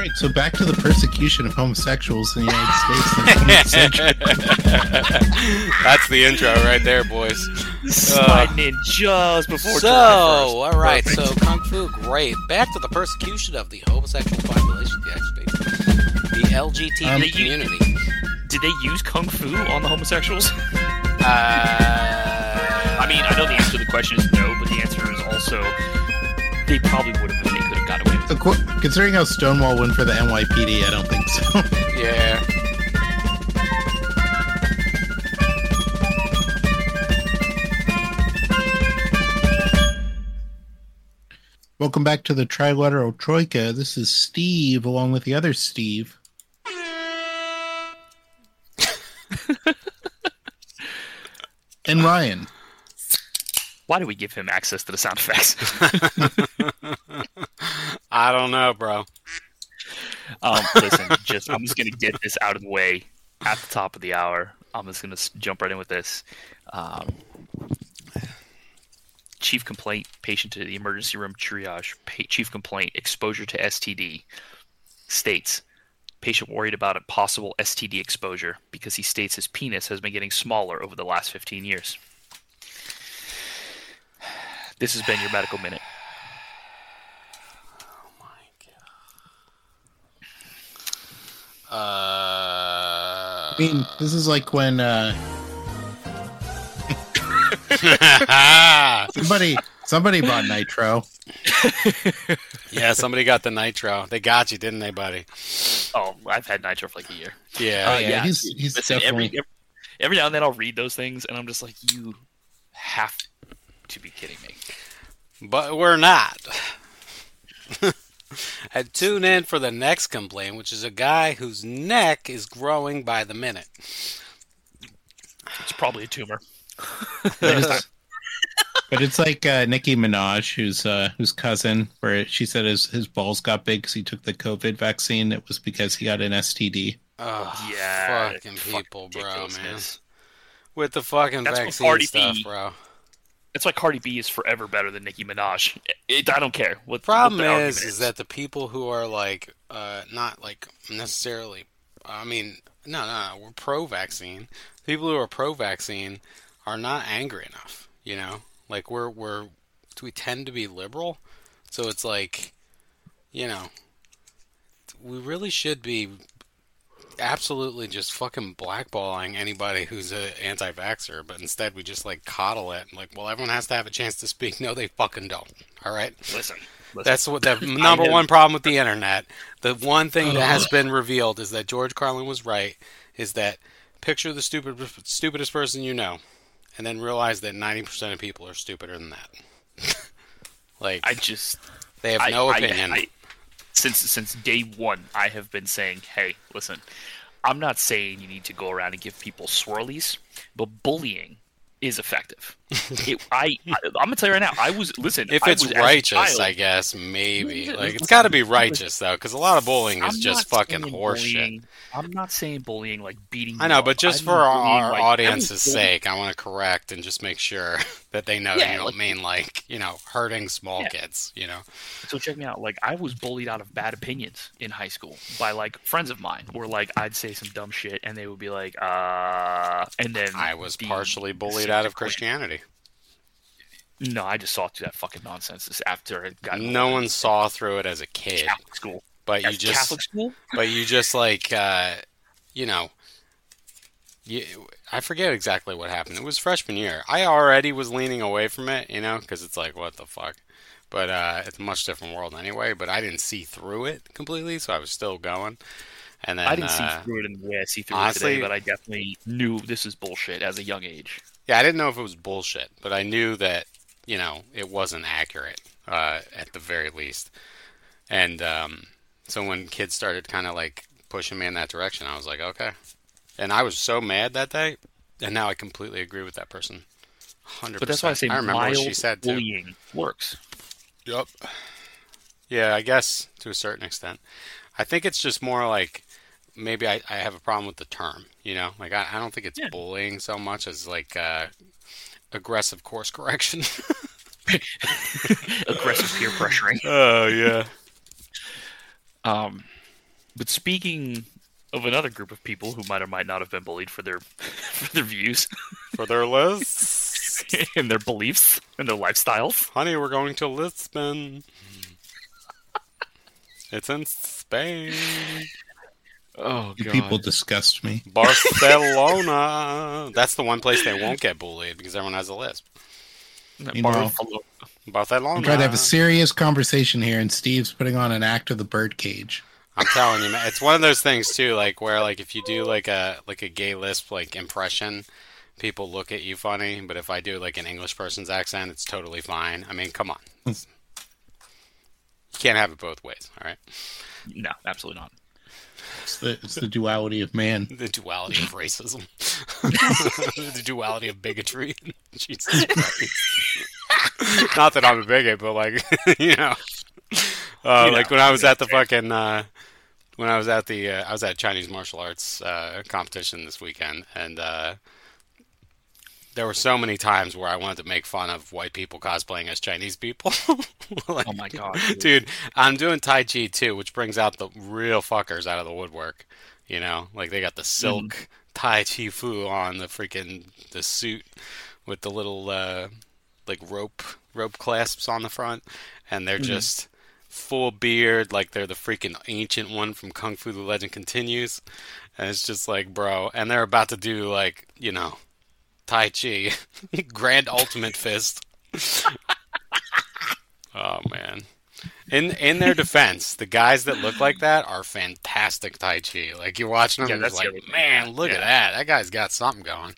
right, so back to the persecution of homosexuals in the United States. That's the intro right there, boys. Sliding in just before So, July 1st. all right, Perfect. so Kung Fu, great. Back to the persecution of the homosexual population of the United States. The LGBT community. Did they use Kung Fu on the homosexuals? I I mean, I know the answer to the question is no, but the answer is also they probably would have if they could have got away with it. Considering how Stonewall went for the NYPD, I don't think so. yeah. Welcome back to the Trilateral Troika. This is Steve, along with the other Steve. And Ryan. Why do we give him access to the sound effects? I don't know, bro. Listen, I'm just going to get this out of the way at the top of the hour. I'm just going to jump right in with this. Chief complaint, patient to the emergency room triage. Chief complaint, exposure to STD. States, patient worried about a possible STD exposure because he states his penis has been getting smaller over the last 15 years. This has been your medical minute. Oh my god. I mean, this is like when somebody bought Nitro. Yeah, somebody got the Nitro. They got you, didn't they, buddy? Oh, I've had Nitro for like a year. Yeah. Yeah, he's Listen, definitely... every now and then I'll read those things, and I'm just like, you have to be kidding me. But we're not. And tune in for the next complaint, which is a guy whose neck is growing by the minute. It's probably a tumor. But it's like Nicki Minaj, whose cousin, where she said his balls got big because he took the COVID vaccine. It was because he got an STD. Oh, Yeah, fucking people, bro, man. ridiculousness. With the fucking That's what vaccine Cardi stuff, B- bro. That's why Cardi B is forever better than Nicki Minaj. I don't care. Problem what the argument is that the people who are like, not like necessarily, I mean, no, we're pro-vaccine. People who are pro-vaccine are not angry enough, you know? Like, we tend to be liberal, so it's like, you know, we really should be absolutely just fucking blackballing anybody who's an anti-vaxxer, but instead we just like coddle it and like, well, everyone has to have a chance to speak. No, they fucking don't. All right. Listen. That's what the number one problem with the internet. The one thing that has been revealed is that George Carlin was right. Is that picture the stupidest person you know, and then realize that 90% of people are stupider than that. Like, they have no opinion. Since day one, I have been saying, hey, listen, I'm not saying you need to go around and give people swirlies, but bullying is effective. I'm gonna tell you right now. If it's righteous, I guess maybe. Like, it's got to be righteous though, because a lot of bullying is just fucking horseshit. I'm not saying bullying like beating. I know, but just for our like, audience's sake, I want to correct and just make sure that they know Yeah, you don't mean like, you know, hurting small kids, you know. So check me out. Like, I was bullied out of bad opinions in high school by like friends of mine. Where like I'd say some dumb shit and they would be like, and then I was partially bullied out of Christianity. No, I just saw through that fucking nonsense this after it got. No one saw through it as a kid. Catholic school. But That's Catholic school? But you just like, you know, I forget exactly what happened. It was freshman year. I already was leaning away from it, you know, because it's like, what the fuck. But it's a much different world anyway. But I didn't see through it completely, so I was still going. And then I didn't see through it in the way I see through honestly, it today, but I definitely knew this is bullshit as a young age. Yeah, I didn't know if it was bullshit, but I knew that, you know, it wasn't accurate at the very least. And so when kids started kind of like pushing me in that direction, I was like, okay. And I was so mad that day, and now I completely agree with that person. 100%. But that's why I say remember mild what she said too. bullying works. Yep. Yeah, I guess to a certain extent. I think it's just more like maybe I have a problem with the term, you know? Like, I don't think it's bullying so much as like aggressive course correction. Aggressive peer pressuring. Oh, yeah. But speaking of another group of people who might or might not have been bullied for their for their views, For their lists. and their beliefs, and their lifestyles. Honey, we're going to Lisbon. It's in Spain. Oh, You people disgust me. Barcelona. That's the one place they won't get bullied because everyone has a lisp. You know, Barcelona. I'm trying to have a serious conversation here, and Steve's putting on an act of the birdcage. I'm telling you, man, it's one of those things too, like where like if you do like a gay lisp like impression, people look at you funny. But if I do like an English person's accent, it's totally fine. I mean, come on, you can't have it both ways. All right. No, absolutely not. It's the duality of man. The duality of racism. The duality of bigotry. Jesus Christ. Not that I'm a bigot, but like, like when I was at the fucking, when I was at the, I was at Chinese martial arts competition this weekend, and there were so many times where I wanted to make fun of white people cosplaying as Chinese people. Like, Oh my god, dude, I'm doing Tai Chi too, which brings out the real fuckers out of the woodwork. You know, like they got the silk Tai Chi Fu on, the suit with the little like rope clasps on the front, and they're just full beard, like they're the freaking ancient one from Kung Fu: The Legend Continues, and it's just like, bro, and they're about to do like, Tai Chi, Grand Ultimate Fist. Oh man! In their defense, the guys that look like that are fantastic Tai Chi. Like you're watching them, Yeah, and you're that's like, the other thing. man, look at Yeah. that! That guy's got something going.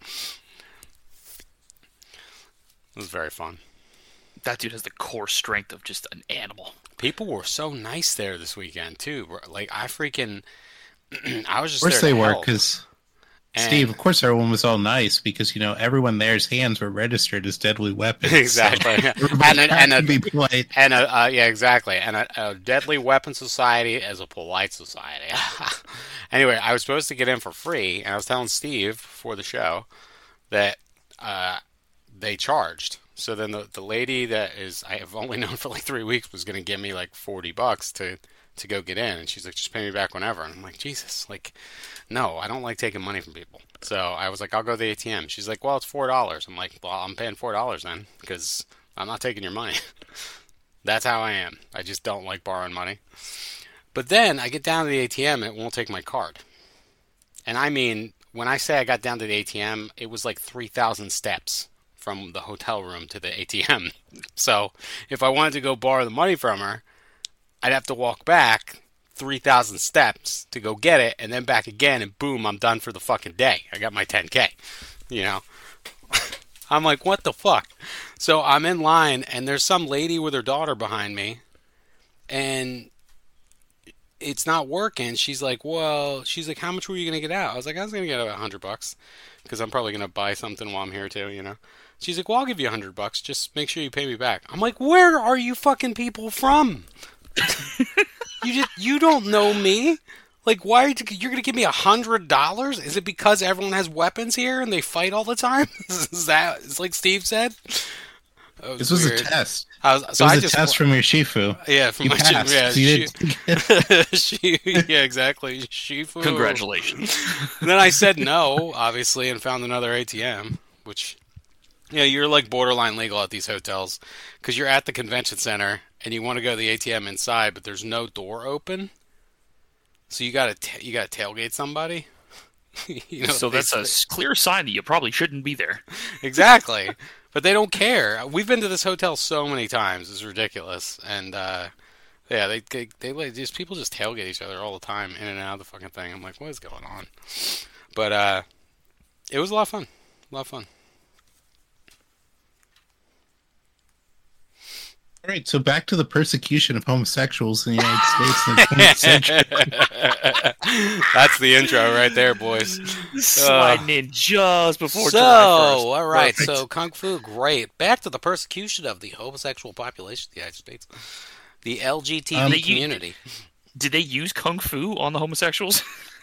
It was very fun. that dude has the core strength of just an animal. People were so nice there this weekend too. Bro. Like I freaking, I was just Of course there they to were, help. because And- Steve, of course everyone was all nice, because everyone there's hands were registered as deadly weapons. Exactly. So everybody And had a- to be polite. And yeah, exactly. And a deadly weapon society is a polite society. Anyway, I was supposed to get in for free, and I was telling Steve before the show that they charged. So then the lady that I have only known for like 3 weeks was going to give me like $40 to go get in, and she's like, just pay me back whenever. And I'm like, Jesus, like, no, I don't like taking money from people. So I was like, I'll go to the ATM. She's like, well, it's $4. I'm like, well, I'm paying $4 then, because I'm not taking your money. That's how I am. I just don't like borrowing money. But then I get down to the ATM and it won't take my card. And I mean, when I say I got down to the ATM, it was like 3,000 steps from the hotel room to the ATM. So if I wanted to go borrow the money from her, I'd have to walk back 3,000 steps to go get it, and then back again, and boom, I'm done for the fucking day. I got my 10K, I'm like, what the fuck? So I'm in line, and there's some lady with her daughter behind me, and it's not working. She's like, how much were you going to get out? I was like, I was going to get out $100, because I'm probably going to buy something while I'm here too, She's like, well, I'll give you $100. Just make sure you pay me back. I'm like, where are you fucking people from? You don't know me. Like, why you're gonna give me $100? Is it because everyone has weapons here and they fight all the time? Is like Steve said? This was a test. I Test from your Shifu. Yeah, from You my passed. yeah, You did- yeah, exactly. Shifu. Congratulations. Then I said no, obviously, and found another ATM, which, you're like borderline legal at these hotels because you're at the convention center and you want to go to the ATM inside, but there's no door open, so you gotta tailgate somebody. So that's a clear sign that you probably shouldn't be there. Exactly, but they don't care. We've been to this hotel so many times; it's ridiculous. And they like these people just tailgate each other all the time, in and out of the fucking thing. I'm like, what is going on? But it was a lot of fun. A lot of fun. All right, so back to the persecution of homosexuals in the United States in the 20th century. That's the intro right there, boys. Sliding in just before So, July 1st. all right. Perfect. So, Kung Fu, great. Back to the persecution of the homosexual population of the United States. The LGBT community. Did they use Kung Fu on the homosexuals?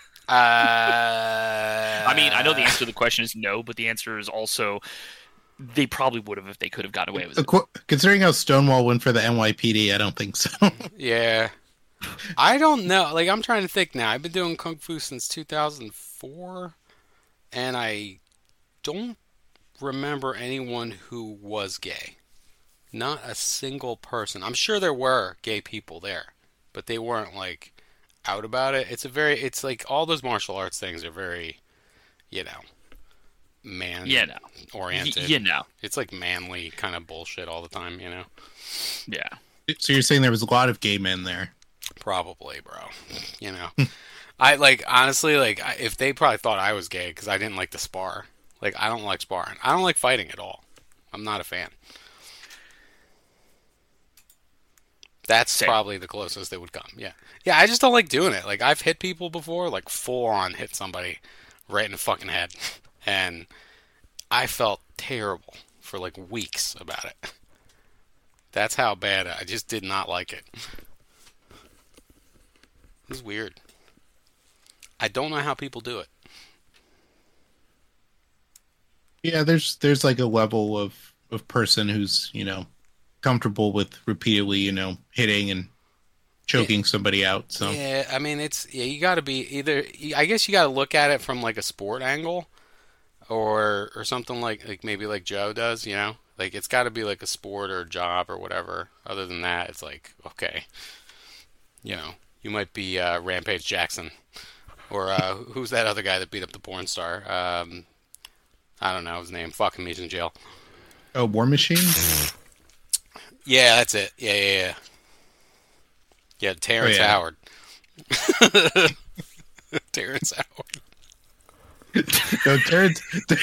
I I mean, I know the answer to the question is no, but the answer is also they probably would have if they could have gotten away with it. Considering how Stonewall went for the NYPD, I don't think so. Yeah. I don't know. Like, I'm trying to think now. I've been doing Kung Fu since 2004, and I don't remember anyone who was gay. Not a single person. I'm sure there were gay people there, but they weren't like out about it. It's like all those martial arts things are very, you know, man Yeah, no. oriented. You know. It's like manly kind of bullshit all the time, you know? Yeah. So you're saying there was a lot of gay men there? Probably, bro. You know, I like honestly if they probably thought I was gay because I didn't like to spar. Like I don't like sparring. I don't like fighting at all. I'm not a fan. That's Same. probably the closest they would come. Yeah, yeah. I just don't like doing it. Like I've hit people before, like full on hit somebody right in the fucking head, and I felt terrible for like weeks about it. That's how bad I just did not like it. It's weird. I don't know how people do it. Yeah, there's like a level of person who's, comfortable with repeatedly, hitting and choking somebody out. So Yeah, I mean you got to be either. I guess you got to look at it from like a sport angle, or something like maybe like Joe does. Like it's got to be like a sport or a job or whatever. Other than that, it's like okay, you might be Rampage Jackson, or who's that other guy that beat up the porn star? I don't know his name. Fuck him, he's in jail. Oh, War Machine? Yeah, that's it. Yeah. Yeah, Terrence Howard. Terrence Howard. No, Terrence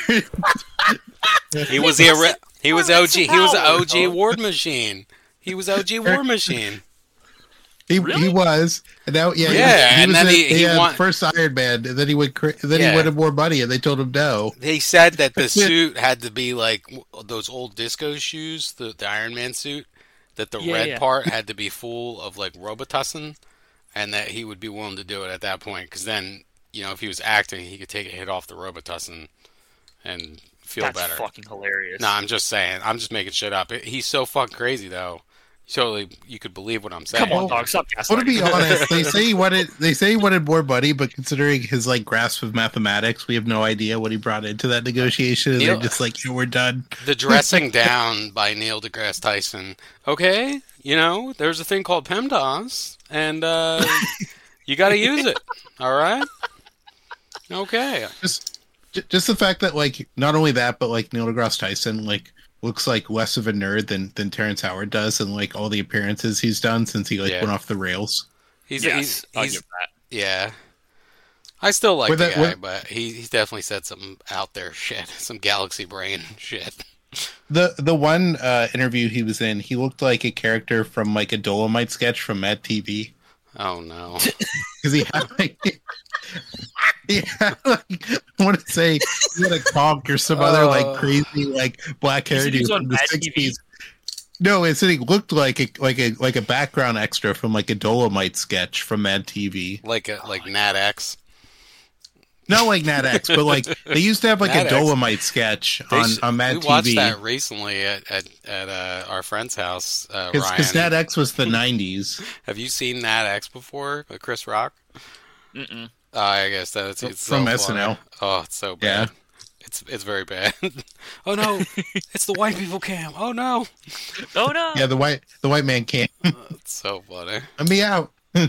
He was the he was OG. He was OG War Machine. He was OG War Machine. He was, and now Yeah, he and was then he had won. first Iron Man, and then he went he wanted more money, and they told him no. They said that the suit had to be like those old disco shoes, the Iron Man suit. That the red part had to be full of like Robitussin, and that he would be willing to do it at that point. Because then, if he was acting, he could take a hit off the Robitussin and feel That's better. fucking hilarious. Nah, I'm just saying. I'm just making shit up. He's so fucking crazy though. Totally, you could believe what I'm saying. Come on, dog. Stop Well, to gaslighting. be honest, they say he wanted more money, but considering his grasp of mathematics, we have no idea what he brought into that negotiation. And Neil- they're just like, we're done. The dressing down by Neil deGrasse Tyson. Okay, there's a thing called PEMDAS, and you got to use it. All right. Okay. Just the fact that not only that, but Neil deGrasse Tyson looks like less of a nerd than Terrence Howard does, and all the appearances he's done since he went off the rails. I'll give that. Yeah. I still like the guy, but he's definitely said some out there shit, some galaxy brain shit. The one interview he was in, he looked like a character from a Dolomite sketch from Mad TV. Oh no! Because he had I want to say he had a conch or some other crazy black hair dude from the 60s. No, it said he looked like a background extra from a Dolomite sketch from Mad TV. Like Nat X. Not like Nat X, but they used to have a Dolomite sketch on Mad TV. We watched that recently at our friend's house. Because Nat X was the 90s. Have you seen Nat X before? With Chris Rock? Mm-mm. I guess it's from so SNL. funny. Oh, it's so bad. Yeah. It's very bad. Oh no, it's the white people cam. Oh no. Oh no. Yeah, the white man can't. It's so funny. Let me out.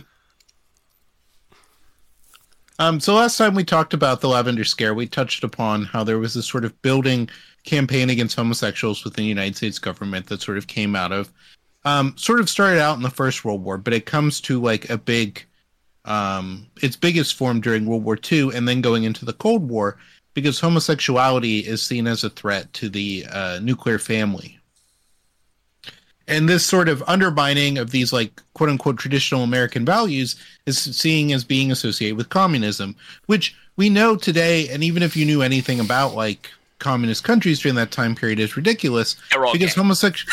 So last time we talked about the Lavender Scare, we touched upon how there was this sort of building campaign against homosexuals within the United States government that sort of came out of, sort of started out in the First World War, but it comes to a big, its biggest form during World War II and then going into the Cold War, because homosexuality is seen as a threat to the nuclear family. And this sort of undermining of these quote unquote traditional American values is seen as being associated with communism, which we know today, and even if you knew anything about communist countries during that time period, is ridiculous because homosexual.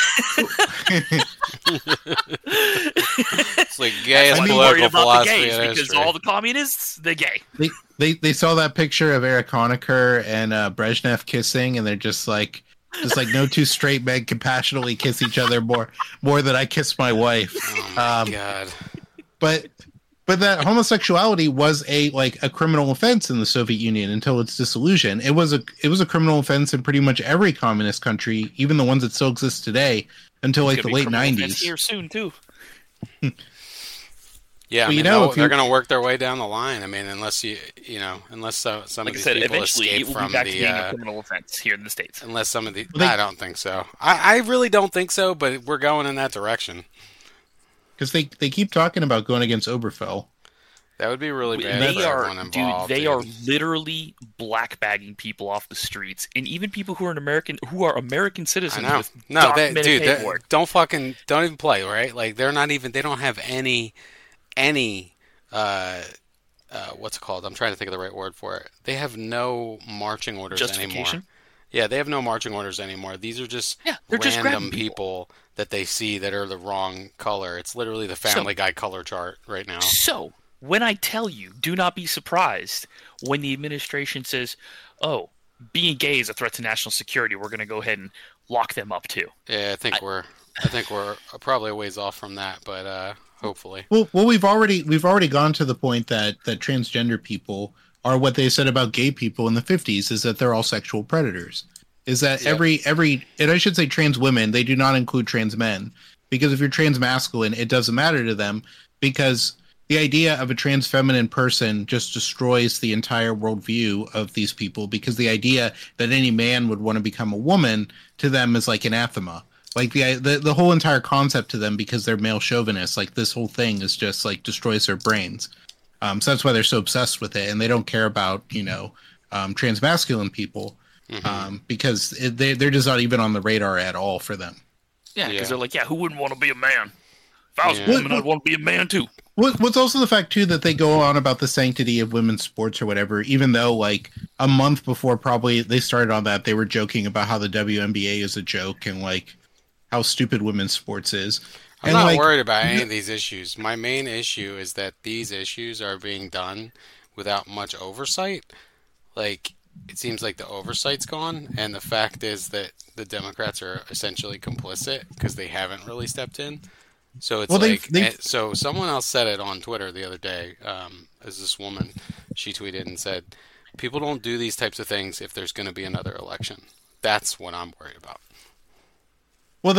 It's like gay as political philosophy and because all the communists, they're gay. They saw that picture of Erich Honecker and Brezhnev kissing, and they're just like no two straight men can passionately kiss each other more than I kiss my wife. Oh my God. but that homosexuality was a criminal offense in the Soviet Union until its dissolution. It was a criminal offense in pretty much every communist country, even the ones that still exist today, until like the late 90s. Here soon too. Yeah, I mean, they're going to work their way down the line. I mean, unless some of these people escape from being a criminal offense here in the States. Unless some of the, I don't think so. I really don't think so, but we're going in that direction. Because they keep talking about going against Oberfell. That would be really bad for everyone involved. They are literally blackbagging people off the streets, and even people who are American citizens. I know. Don't even play, right? Like they don't have any what's it called? I'm trying to think of the right word for it. They have no marching orders anymore. Yeah, they have no marching orders anymore. These are just random people that they see that are the wrong color. It's literally the Family Guy color chart right now. So, when I tell you, do not be surprised when the administration says, oh, being gay is a threat to national security, we're going to go ahead and lock them up too. Yeah, I think we're probably a ways off from that, but hopefully. Well, we've already gone to the point that transgender people are what they said about gay people in the 50s, is that they're all sexual predators. Is that every and I should say trans women, they do not include trans men, because if you're trans masculine, it doesn't matter to them, because the idea of a trans feminine person just destroys the entire worldview of these people, because the idea that any man would want to become a woman to them is like anathema. Like the whole entire concept to them, because they're male chauvinists, like this whole thing is just like destroys their brains. So that's why they're so obsessed with it, and they don't care about trans masculine people, because they're just not even on the radar at all for them. Yeah, because they're like, who wouldn't want to be a man? If I was a woman, I'd want to be a man too. What's also the fact too that they go on about the sanctity of women's sports or whatever, even though like a month before probably they started on that, they were joking about how the WNBA is a joke and like how stupid women's sports is. I'm not worried about any of these issues. My main issue is that these issues are being done without much oversight. Like, it seems like the oversight's gone, and the fact is that the Democrats are essentially complicit because they haven't really stepped in. So it's so someone else said it on Twitter the other day, as this woman, she tweeted and said, people don't do these types of things if there's going to be another election. That's what I'm worried about. Well,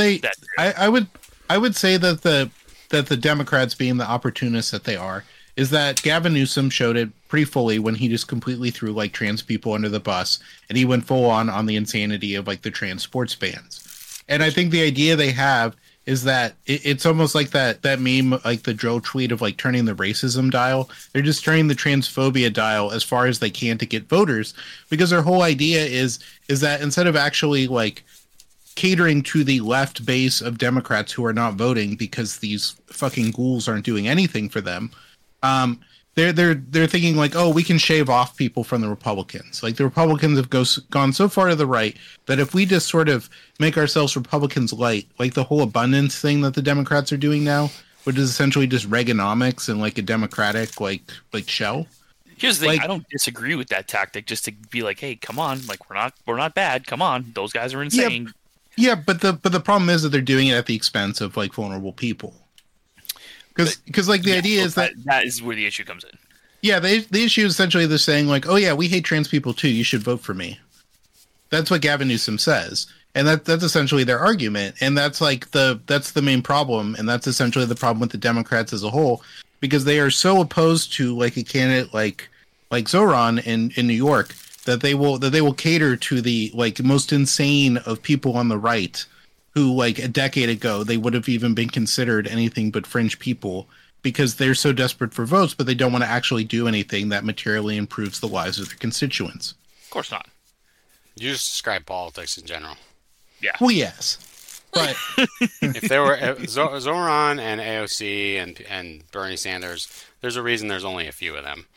I would say that the Democrats, being the opportunists that they are, is that Gavin Newsom showed it pretty fully when he just completely threw like trans people under the bus, and he went full on the insanity of like the trans sports bans. And I think the idea they have is that it's almost like that meme, like the drill tweet of like turning the racism dial. They're just turning the transphobia dial as far as they can to get voters, because their whole idea is that instead of actually like catering to the left base of Democrats who are not voting because these fucking ghouls aren't doing anything for them, they're thinking like, oh, we can shave off people from the Republicans. Like the Republicans have gone so far to the right that if we just sort of make ourselves Republicans light, like the whole abundance thing that the Democrats are doing now, which is essentially just Reaganomics and like a democratic like shell. Here's the thing, I don't disagree with that tactic, just to be like, hey, come on, like we're not bad, come on, those guys are insane. Yeah, but the problem is that they're doing it at the expense of like vulnerable people. Because like the idea is that is where the issue comes in. Yeah, the issue is essentially they're saying like, oh yeah, we hate trans people too, you should vote for me. That's what Gavin Newsom says, and that's essentially their argument, and that's the main problem, and that's essentially the problem with the Democrats as a whole, because they are so opposed to like a candidate like Zoran in New York that they will cater to the like most insane of people on the right, who like a decade ago they would have even been considered anything but fringe people, because they're so desperate for votes, but they don't want to actually do anything that materially improves the lives of their constituents. Of course not. You just describe politics in general. Yeah. Well, yes. But if there were Zoran and AOC and Bernie Sanders, there's a reason there's only a few of them.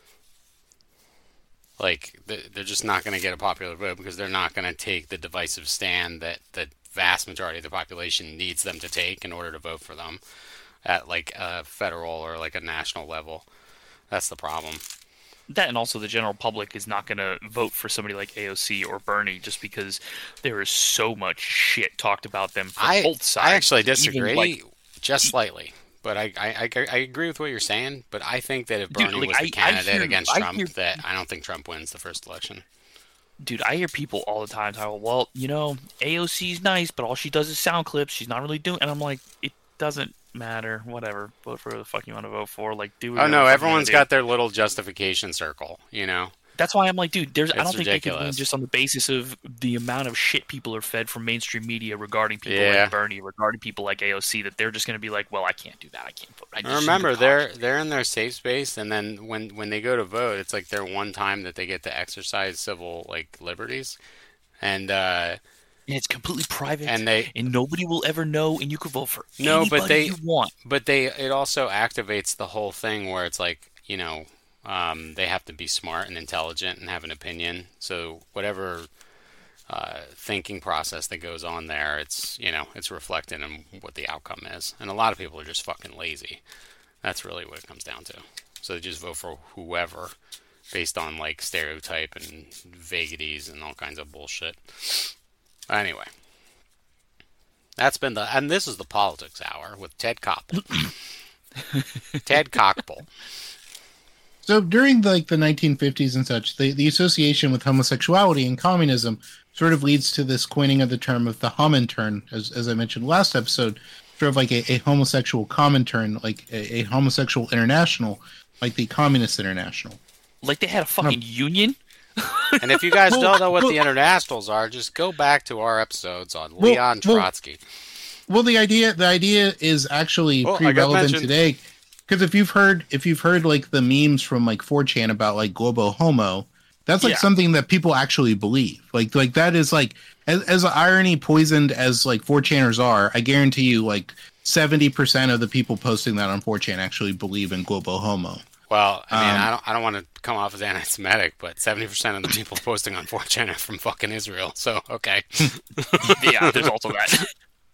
Like, they're just not going to get a popular vote because they're not going to take the divisive stand that the vast majority of the population needs them to take in order to vote for them at like a federal or like a national level. That's the problem. That, and also the general public is not going to vote for somebody like AOC or Bernie just because there is so much shit talked about them from both sides. I actually disagree, just slightly. But I agree with what you're saying. But I think that if Dude, Bernie like, was the candidate against Trump, hear, that I don't think Trump wins the first election. dude, I hear people all the time talk, well, AOC's nice, but all she does is sound clips. She's not really doing. And I'm like, it doesn't matter. Whatever. Vote for who the fuck you want to vote for. Like, do. Oh no, everyone's got their little justification circle. That's why I'm like, dude, I don't think they can win ridiculous. just on the basis of the amount of shit people are fed from mainstream media regarding people Yeah. like Bernie, regarding people like AOC, that they're just going to be like, well, I can't do that. I can't vote. I just Remember, shouldn't they're in their safe space, and then when they go to vote, it's like their one time that they get to exercise civil liberties, and and it's completely private, and nobody will ever know, and you can vote for no, anybody but they you want. but it also activates the whole thing where it's like they have to be smart and intelligent and have an opinion. So whatever thinking process that goes on there, it's reflected in what the outcome is. And a lot of people are just fucking lazy. That's really what it comes down to. So they just vote for whoever based on stereotype and vagaries and all kinds of bullshit. Anyway, and this is the Politics Hour with Ted Koppel. Ted Koppel. So during the 1950s and such, the association with homosexuality and communism sort of leads to this coining of the term of the Comintern, as I mentioned last episode, sort of like a homosexual Comintern, like a homosexual international, like the Communist International. Like they had a fucking union? And if you guys don't know what the internationals are, just go back to our episodes on Leon Trotsky. Well, the idea is actually pretty relevant today, because if you've heard the memes from 4chan about Globo Homo, that's something that people actually believe. Like that is as irony poisoned as 4chaners are, I guarantee you 70% of the people posting that on 4chan actually believe in Globo Homo. Well, I mean, I don't want to come off as anti-Semitic, but 70% of the people posting on 4chan are from fucking Israel. So, okay. Yeah, there's also that.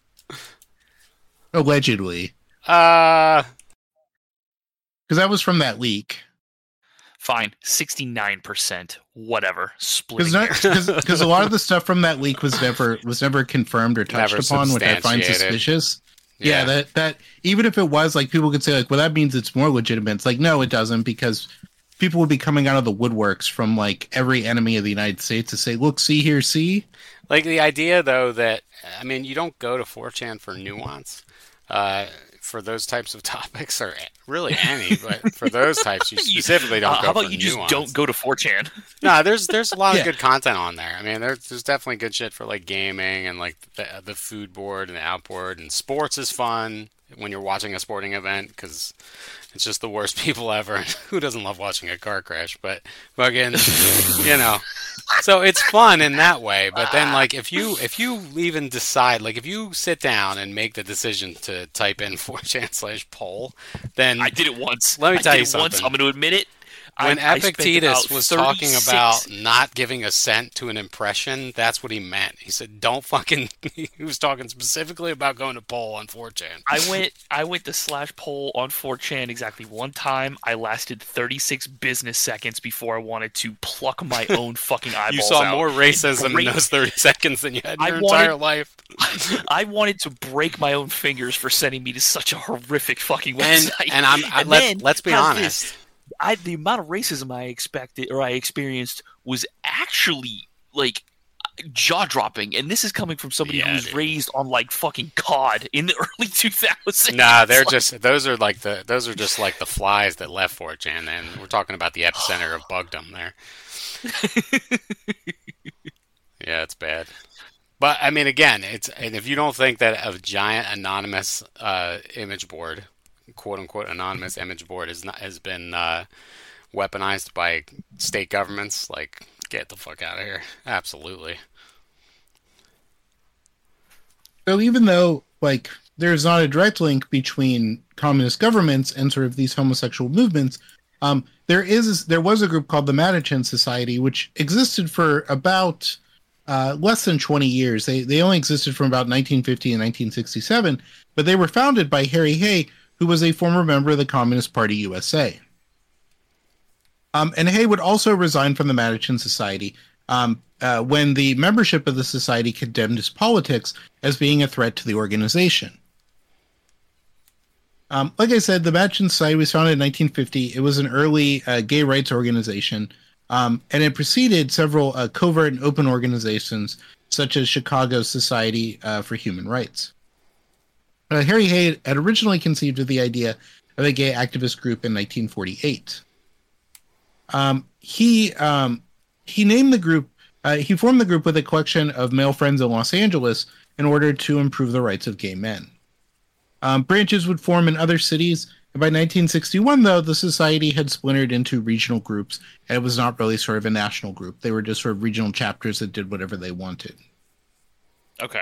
Allegedly. Because that was from that leak. Fine, 69%, whatever. Splitting because a lot of the stuff from that leak was never confirmed or touched upon, which I find suspicious. Yeah, that even if it was people could say well, that means it's more legitimate. It's no, it doesn't, because people would be coming out of the woodworks from every enemy of the United States to say, look, see here, see. The idea though that you don't go to 4chan for nuance. For those types of topics, or really any, but for those types, you specifically don't go for nuance. How about you just don't go to 4chan? No, there's a lot of good content on there. I mean, there's definitely good shit for gaming and the food board and the outboard, and sports is fun when you're watching a sporting event because it's just the worst people ever. Who doesn't love watching a car crash? But fucking, So it's fun in that way, but then if you even decide, if you sit down and make the decision to type in 4chan/poll, then I did it once. Let me tell you something. Once, I'm going to admit it. When Epictetus was talking about not giving a cent to an impression, that's what he meant. He said, "Don't fucking." He was talking specifically about going to poll on 4chan. I went to /poll on 4chan exactly one time. I lasted 36 business seconds before I wanted to pluck my own fucking eyeballs out. You saw more racism in those 30 seconds than you had in your entire life. I wanted to break my own fingers for sending me to such a horrific fucking website. Let's be honest. The amount of racism I experienced was actually jaw-dropping, and this is coming from somebody who was raised on fucking COD in the early 2000s. Nah, those are just the flies that left 4chan, and we're talking about the epicenter of bugdom there. Yeah, it's bad. But I mean, again, and if you don't think that a giant anonymous image board, quote unquote anonymous image board, has been weaponized by state governments, get the fuck out of here. Absolutely. So even though there's not a direct link between communist governments and sort of these homosexual movements, there was a group called the Mattachine Society, which existed for about less than 20 years. They only existed from about 1950 and 1967, but they were founded by Harry Hay, who was a former member of the Communist Party USA. And Hay would also resign from the Mattachine Society when the membership of the society condemned his politics as being a threat to the organization. Like I said, the Matching Society was founded in 1950. It was an early gay rights organization, and it preceded several covert and open organizations, such as Chicago's Society for Human Rights. Harry Hay had originally conceived of the idea of a gay activist group in 1948. He named the group. He formed the group with a collection of male friends in Los Angeles in order to improve the rights of gay men. Branches would form in other cities, and by 1961, though, the society had splintered into regional groups, and it was not really sort of a national group. They were just sort of regional chapters that did whatever they wanted. Okay.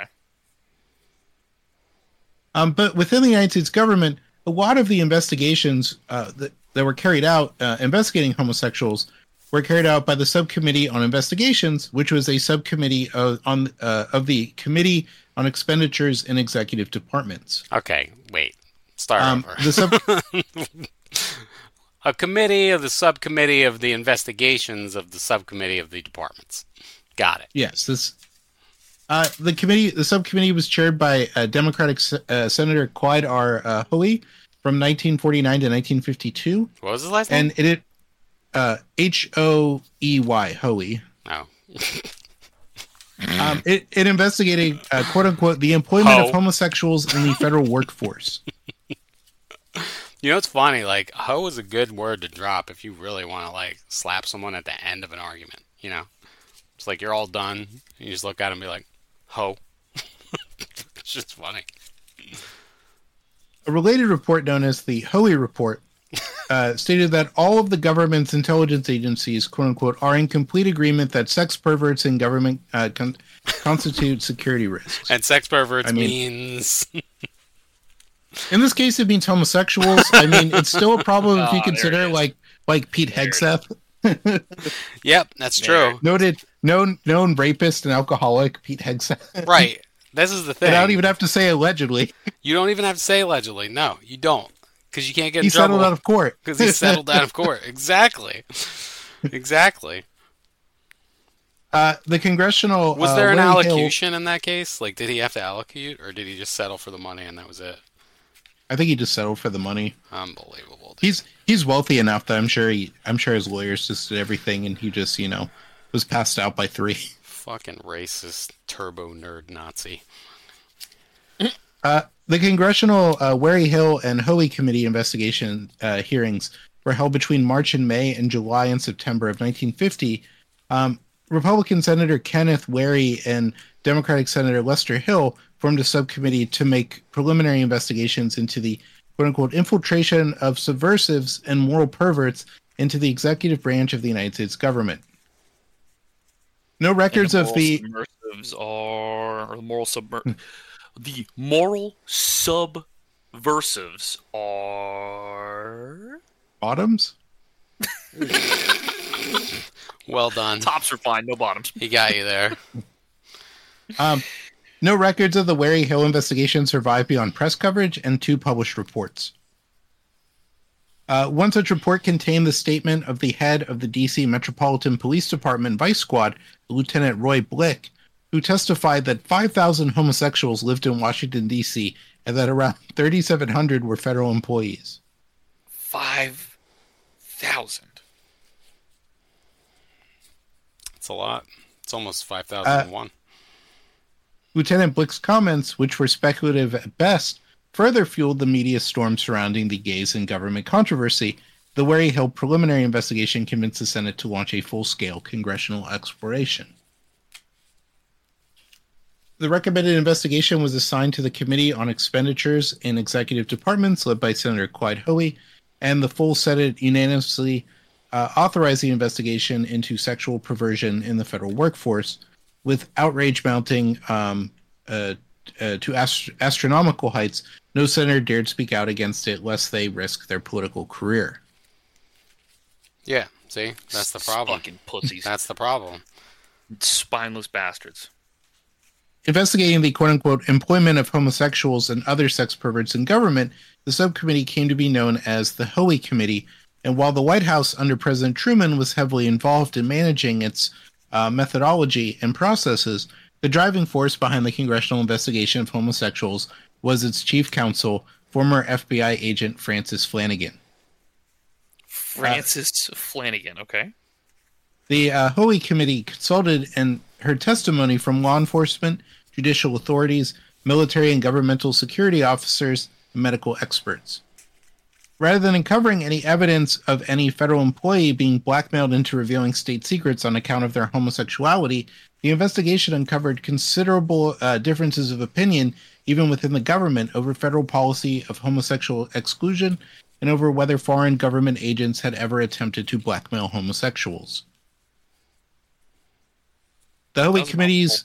But within the United States government, a lot of the investigations that were carried out investigating homosexuals were carried out by the Subcommittee on Investigations, which was a subcommittee of the Committee on Expenditures in Executive Departments. Okay, wait. Start over. The A committee of the subcommittee of the investigations of the subcommittee of the departments. Got it. Yes, the subcommittee was chaired by Democratic Senator Clyde R. Hoey from 1949 to 1952. What was his last name? And it Hoey, Hoey. Oh. It investigated, quote unquote, the employment of homosexuals in the federal workforce. You know, it's funny. Like, hoe is a good word to drop if you really want to, like, slap someone at the end of an argument. You know, it's like you're all done. And you just look at them and be like, hoe. It's just funny. A related report known as the Hoey Report stated that all of the government's intelligence agencies, quote unquote, are in complete agreement that sex perverts in government constitute security risks. And sex perverts means... In this case, it means homosexuals. I mean, it's still a problem if you consider like Pete Hegseth. Yep, that's true. Known rapist and alcoholic Pete Hegseth. Right. This is the thing. And I don't even have to say allegedly. You don't even have to say allegedly. No, you don't. Because you can't get in He trouble. settled out of court. Because he settled out of court. Exactly. Exactly. The congressional... Was there an Larry allocution Hill, in that case? Like, did he have to allocate, or did he just settle for the money and that was it? I think he just settled for the money. Unbelievable. Dude. He's wealthy enough that I'm sure his lawyers just did everything, and he just was passed out by 3. Fucking racist turbo nerd Nazi. The congressional Wary Hill and Hoey Committee investigation hearings were held between March and May and July and September of 1950. Republican Senator Kenneth Wary and Democratic Senator Lester Hill formed a subcommittee to make preliminary investigations into the quote-unquote infiltration of subversives and moral perverts into the executive branch of the United States government. No records of the... Subversives are... Or the moral subversives are... Bottoms? Well done. Tops are fine, no bottoms. He got you there. No records of the Wary Hill investigation survive beyond press coverage and 2 published reports. One such report contained the statement of the head of the D.C. Metropolitan Police Department Vice Squad, Lieutenant Roy Blick, who testified that 5,000 homosexuals lived in Washington, D.C., and that around 3,700 were federal employees. 5,000. It's a lot. It's almost 5,001. Lieutenant Blick's comments, which were speculative at best, further fueled the media storm surrounding the gays and government controversy. The Wary Hill preliminary investigation convinced the Senate to launch a full-scale congressional exploration. The recommended investigation was assigned to the Committee on Expenditures in Executive Departments, led by Senator Clyde Hoey, and the full Senate unanimously authorized the investigation into sexual perversion in the federal workforce, with outrage mounting to astronomical heights. No senator dared speak out against it, lest they risk their political career. Yeah, see? That's the problem. Fucking pussies. That's the problem. Spineless bastards. Investigating the quote-unquote employment of homosexuals and other sex perverts in government, the subcommittee came to be known as the Hoey Committee, and while the White House under President Truman was heavily involved in managing its methodology and processes, the driving force behind the congressional investigation of homosexuals was its chief counsel, former FBI agent Francis Flanagan. Francis Flanagan, okay. The Hoey Committee consulted and heard testimony from law enforcement, judicial authorities, military and governmental security officers, and medical experts. Rather than uncovering any evidence of any federal employee being blackmailed into revealing state secrets on account of their homosexuality, the investigation uncovered considerable differences of opinion even within the government over federal policy of homosexual exclusion and over whether foreign government agents had ever attempted to blackmail homosexuals. The Hoey Committee's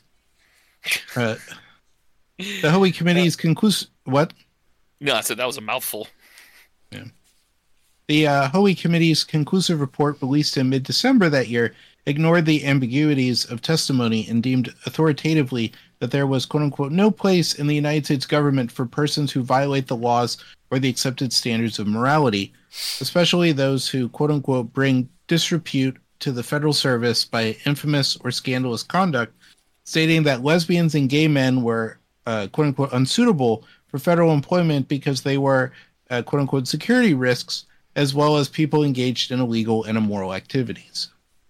conclusive... What? No, I said that was a mouthful. Yeah. The Hoey Committee's conclusive report, released in mid-December that year, ignored the ambiguities of testimony and deemed authoritatively that there was, quote-unquote, no place in the United States government for persons who violate the laws or the accepted standards of morality, especially those who, quote-unquote, bring disrepute to the federal service by infamous or scandalous conduct, stating that lesbians and gay men were, quote-unquote, unsuitable for federal employment because they were, quote-unquote, security risks, as well as people engaged in illegal and immoral activities.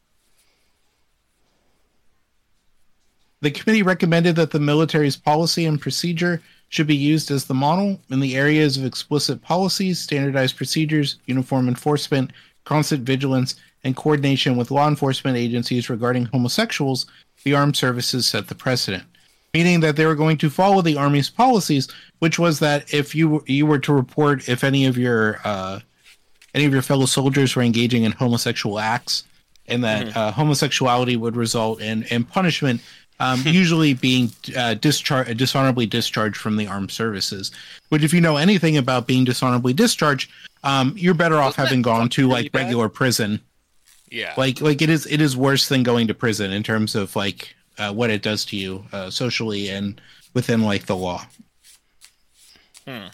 The committee recommended that the military's policy and procedure should be used as the model in the areas of explicit policies, standardized procedures, uniform enforcement, constant vigilance, and coordination with law enforcement agencies regarding homosexuals. The armed services set the precedent, meaning that they were going to follow the Army's policies, which was that if you were to report if any of your fellow soldiers were engaging in homosexual acts, and that homosexuality would result in punishment, usually being dishonorably discharged from the armed services. Which, if you know anything about being dishonorably discharged, you're better off having gone to like regular prison. Yeah, like it is worse than going to prison in terms of like what it does to you socially and within like the law. That's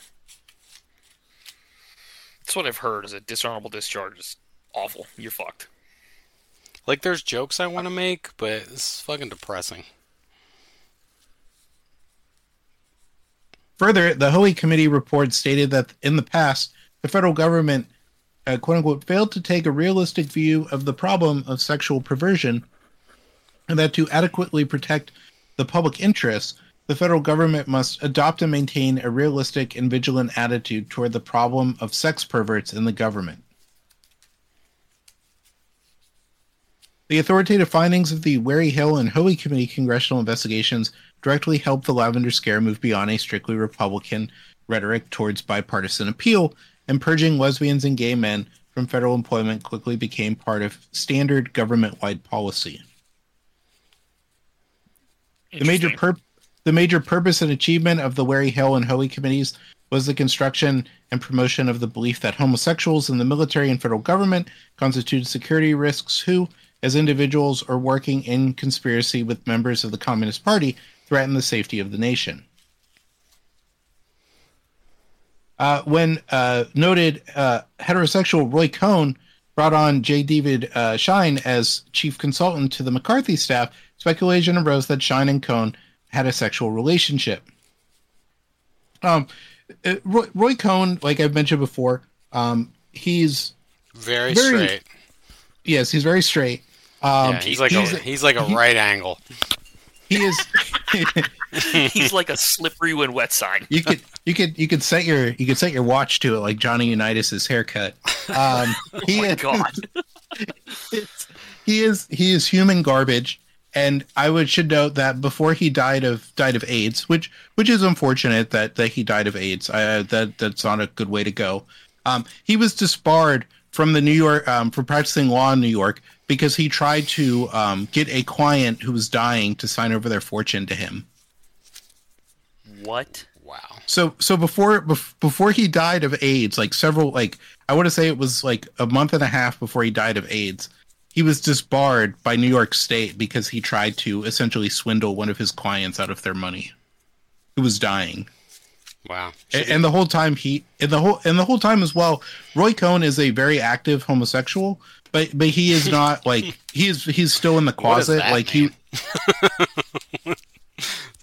what I've heard, is a dishonorable discharge is awful. You're fucked. Like, there's jokes I want to make, but it's fucking depressing. Further, the Hoey Committee report stated that in the past, the federal government, quote-unquote, failed to take a realistic view of the problem of sexual perversion, and that to adequately protect the public interest, the federal government must adopt and maintain a realistic and vigilant attitude toward the problem of sex perverts in the government. The authoritative findings of the Wary Hill and Hoey Committee congressional investigations directly helped the Lavender Scare move beyond a strictly Republican rhetoric towards bipartisan appeal, and purging lesbians and gay men from federal employment quickly became part of standard government-wide policy. The major purpose and achievement of the Wary Hill and Hoey Committees was the construction and promotion of the belief that homosexuals in the military and federal government constituted security risks who, as individuals or working in conspiracy with members of the Communist Party, threaten the safety of the nation. When noted heterosexual Roy Cohn brought on J. David Schein as chief consultant to the McCarthy staff, speculation arose that Schein and Cohn had a sexual relationship. Roy Cohn, like I've mentioned before, he's very straight. Yes, he's very straight. He's like a right angle. He is. He's like a slippery when wet sign. You could set your watch to it like Johnny Unitas's haircut. God. He is human garbage, and I should note that before he died of AIDS, which is unfortunate that he died of AIDS. That's not a good way to go. He was disbarred from the New York for practicing law in New York because he tried to get a client who was dying to sign over their fortune to him. What? Wow. So before he died of AIDS, I want to say it was like a month and a half before he died of AIDS, he was disbarred by New York State because he tried to essentially swindle one of his clients out of their money, who was dying. Wow. And the whole time the whole time as well, Roy Cohn is a very active homosexual, but he is not like he's still in the closet. Like mean?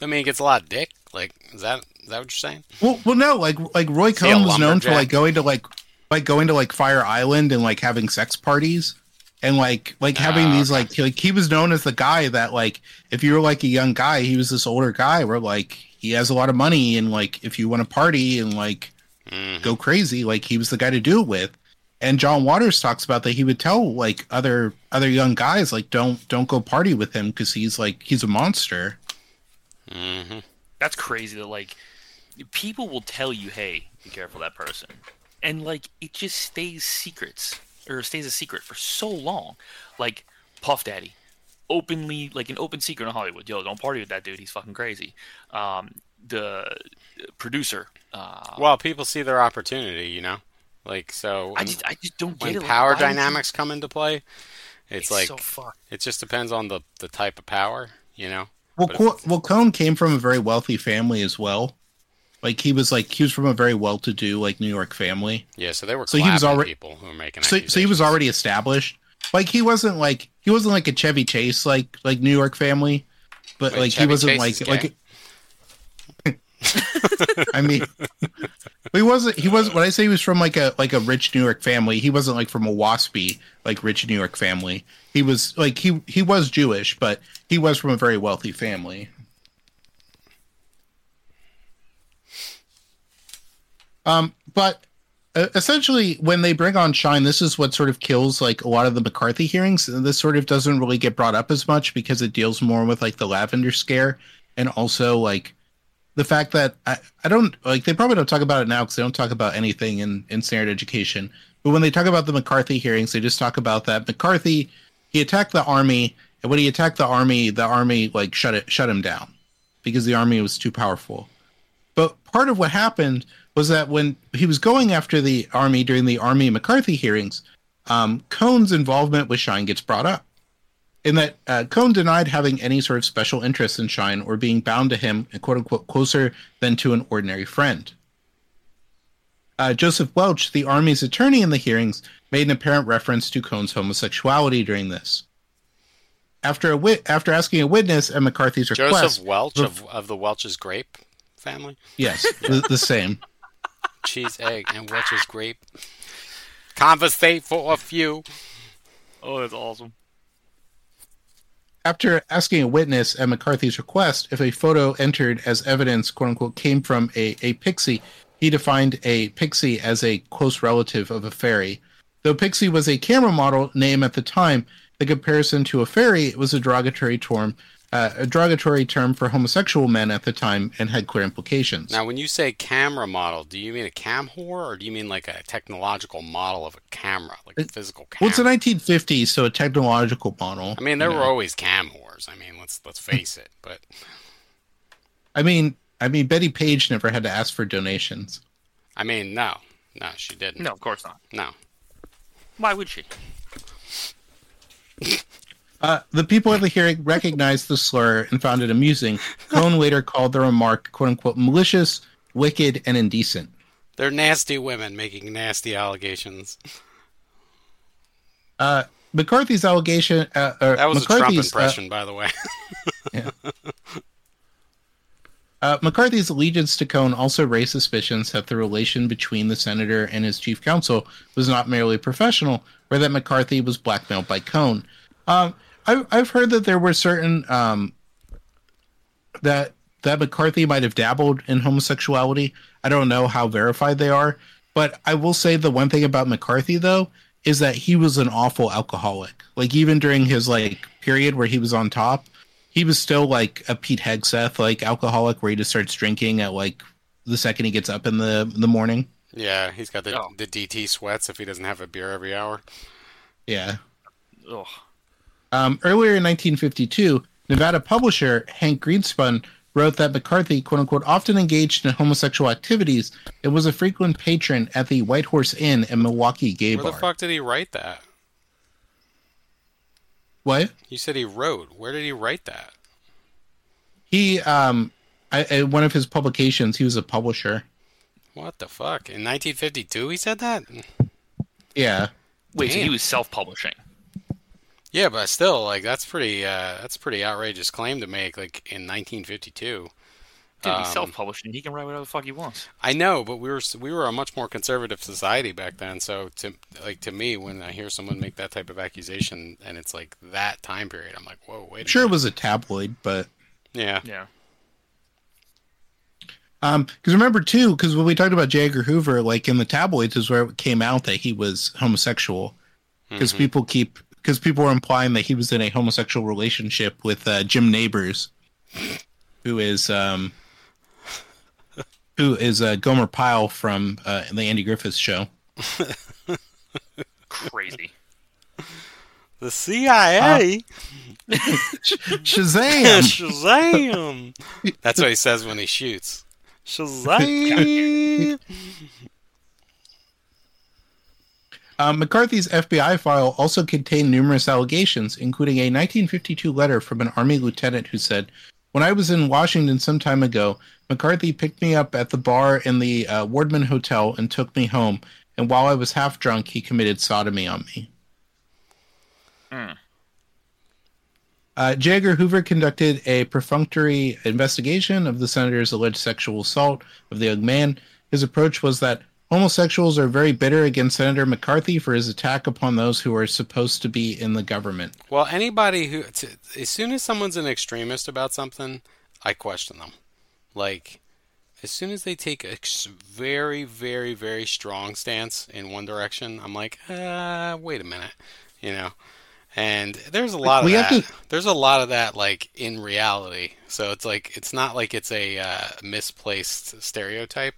I mean, he gets a lot of dick. Like, is that what you're saying? Well, no, like Roy Is he a Cohn was known for lumberjack? like going to like Fire Island and like having sex parties and like having these okay. like he was known as the guy that like if you were like a young guy, he was this older guy where like he has a lot of money and like if you want to party and like go crazy, like he was the guy to do it with. And John Waters talks about that he would tell like other young guys like don't go party with him because he's a monster. Mm-hmm. That's crazy that like people will tell you, "Hey, be careful of that person," and like it just stays secrets or stays a secret for so long. Like Puff Daddy, openly like an open secret in Hollywood. Yo, don't party with that dude. He's fucking crazy. The producer. Well, people see their opportunity, you know. Like so, I just don't get when it. Like, power why would you- dynamics come into play, it's like so fucked. it just depends on the type of power, you know. Well, But if- Cohn came from a very wealthy family as well. He was from a very well-to-do like New York family. yeah, so they were So he was clapping already- people who were making So he was accusations. already established. Like he wasn't like a Chevy Chase like New York family, but Wait, like Chevy he wasn't Chase is like gay? I mean, he wasn't. When I say he was from like a rich New York family, he wasn't like from a waspy like rich New York family. He was like he was Jewish, but he was from a very wealthy family. But essentially, when they bring on Shine, this is what sort of kills like a lot of the McCarthy hearings. And this sort of doesn't really get brought up as much because it deals more with like the Lavender Scare and also like the fact that I don't like they probably don't talk about it now because they don't talk about anything in standard education. But when they talk about the McCarthy hearings, they just talk about that McCarthy he attacked the army, and when he attacked the army like shut him down because the army was too powerful. But part of what happened was that when he was going after the army during the Army McCarthy hearings, Cohn's involvement with Shine gets brought up. In that Cohn denied having any sort of special interest in Shine or being bound to him, quote unquote, closer than to an ordinary friend. Joseph Welch, the Army's attorney in the hearings, made an apparent reference to Cohn's homosexuality during this. After asking a witness at McCarthy's request, Joseph Welch of the Welch's Grape family. yes, the same. Cheese, egg, and Welch's Grape. Conversate for a few. Oh, that's awesome. After asking a witness at McCarthy's request if a photo entered as evidence, quote unquote, came from a pixie, he defined a pixie as a close relative of a fairy. Though pixie was a camera model name at the time, the comparison to a fairy was a derogatory term for homosexual men at the time and had clear implications. Now, when you say camera model, do you mean a cam whore, or do you mean like a technological model of a camera, like a physical camera? Well, it's the 1950s, so a technological model. I mean, there were always cam whores. I mean, let's face it. But I mean, Betty Page never had to ask for donations. I mean, no, she didn't. No, of course not. No. Why would she? The people at the hearing recognized the slur and found it amusing. Cohn later called the remark, quote unquote, malicious, wicked, and indecent. They're nasty women making nasty allegations. McCarthy's allegation. That was a Trump McCarthy's impression, by the way. yeah. McCarthy's allegiance to Cohn also raised suspicions that the relation between the senator and his chief counsel was not merely professional, or that McCarthy was blackmailed by Cohn. I've heard that there were certain that McCarthy might have dabbled in homosexuality. I don't know how verified they are, but I will say the one thing about McCarthy though is that he was an awful alcoholic. Like even during his like period where he was on top, he was still like a Pete Hegseth like alcoholic where he just starts drinking at like the second he gets up in the morning. Yeah, he's got the DT sweats if he doesn't have a beer every hour. Yeah. Ugh. Earlier in 1952, Nevada publisher Hank Greenspun wrote that McCarthy, quote unquote, often engaged in homosexual activities and was a frequent patron at the White Horse Inn and Milwaukee Gay Where Bar. the fuck did he write that? What? You said he wrote. Where did he write that? He, one of his publications, he was a publisher. What the fuck? In 1952 he said that? Yeah. Wait, so he Damn. was self-publishing. Yeah, but still, like that's pretty outrageous claim to make, like in 1952. Dude, he's self-publishing. He can write whatever the fuck he wants. I know, but we were a much more conservative society back then. So to me, when I hear someone make that type of accusation and it's like that time period, I'm like, whoa, wait. Sure, it was a tabloid, but Yeah. because remember too, because when we talked about J. Edgar Hoover, like in the tabloids is where it came out that he was homosexual, because people were implying that he was in a homosexual relationship with Jim Neighbors, who is Gomer Pyle from the Andy Griffith Show. Crazy. The CIA. Shazam! Shazam! That's what he says when he shoots. Shazam! McCarthy's FBI file also contained numerous allegations, including a 1952 letter from an Army lieutenant who said, "When I was in Washington some time ago, McCarthy picked me up at the bar in the Wardman Hotel and took me home, and while I was half drunk, he committed sodomy on me." J. Edgar Hoover conducted a perfunctory investigation of the senator's alleged sexual assault of the young man. His approach was that homosexuals are very bitter against Senator McCarthy for his attack upon those who are supposed to be in the government. Well, anybody who, as soon as someone's an extremist about something, I question them. Like, as soon as they take a very, very, very strong stance in one direction, I'm like, wait a minute, you know? And there's a lot of that. There's a lot of that, like, in reality. So it's like, it's not like it's a misplaced stereotype.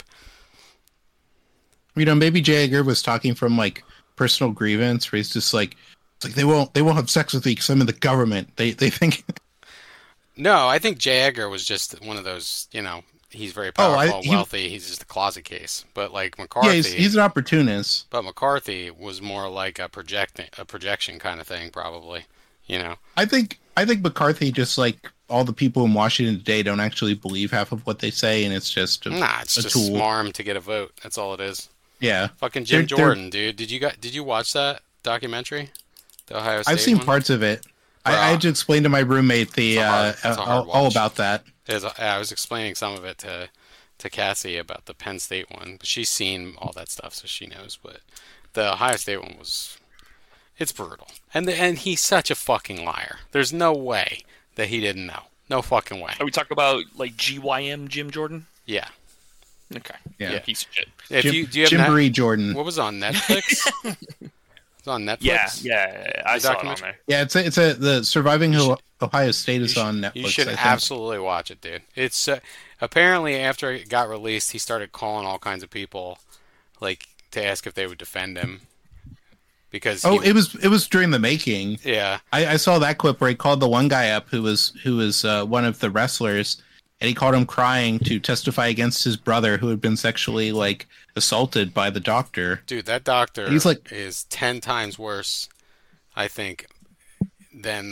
You know, maybe J. Edgar was talking from, like, personal grievance, where he's just like, it's like, they won't have sex with me because I'm in the government. They think... No, I think J. Edgar was just one of those, you know, he's very powerful, wealthy. He's just a closet case. But like McCarthy, yeah, he's an opportunist. But McCarthy was more like a projection kind of thing, probably. You know, I think McCarthy, just like all the people in Washington today, don't actually believe half of what they say, and it's just it's just tool. Smarm to get a vote. That's all it is. Yeah, fucking Jim Jordan, dude. Did you watch that documentary? The Ohio State I've seen one? Parts of it. I had to explain to my roommate all about that. I was explaining some of it to Cassie about the Penn State one. But she's seen all that stuff, so she knows. But the Ohio State one it's brutal. And he's such a fucking liar. There's no way that he didn't know. No fucking way. Are we talking about like GYM Jim Jordan? Yeah. Okay. Yeah. Piece of shit. Jimboree Jordan. What was it on Netflix? It's on Netflix. Yeah, I saw it on there. Yeah, it's the Surviving Ohio State is on Netflix. You should absolutely watch it, dude. It's apparently after it got released, he started calling all kinds of people, like to ask if they would defend him. Because it was during the making. Yeah, I saw that clip where he called the one guy up who was one of the wrestlers, and he called him crying to testify against his brother who had been sexually like assaulted by the doctor. Dude, that doctor is 10 times worse, I think, than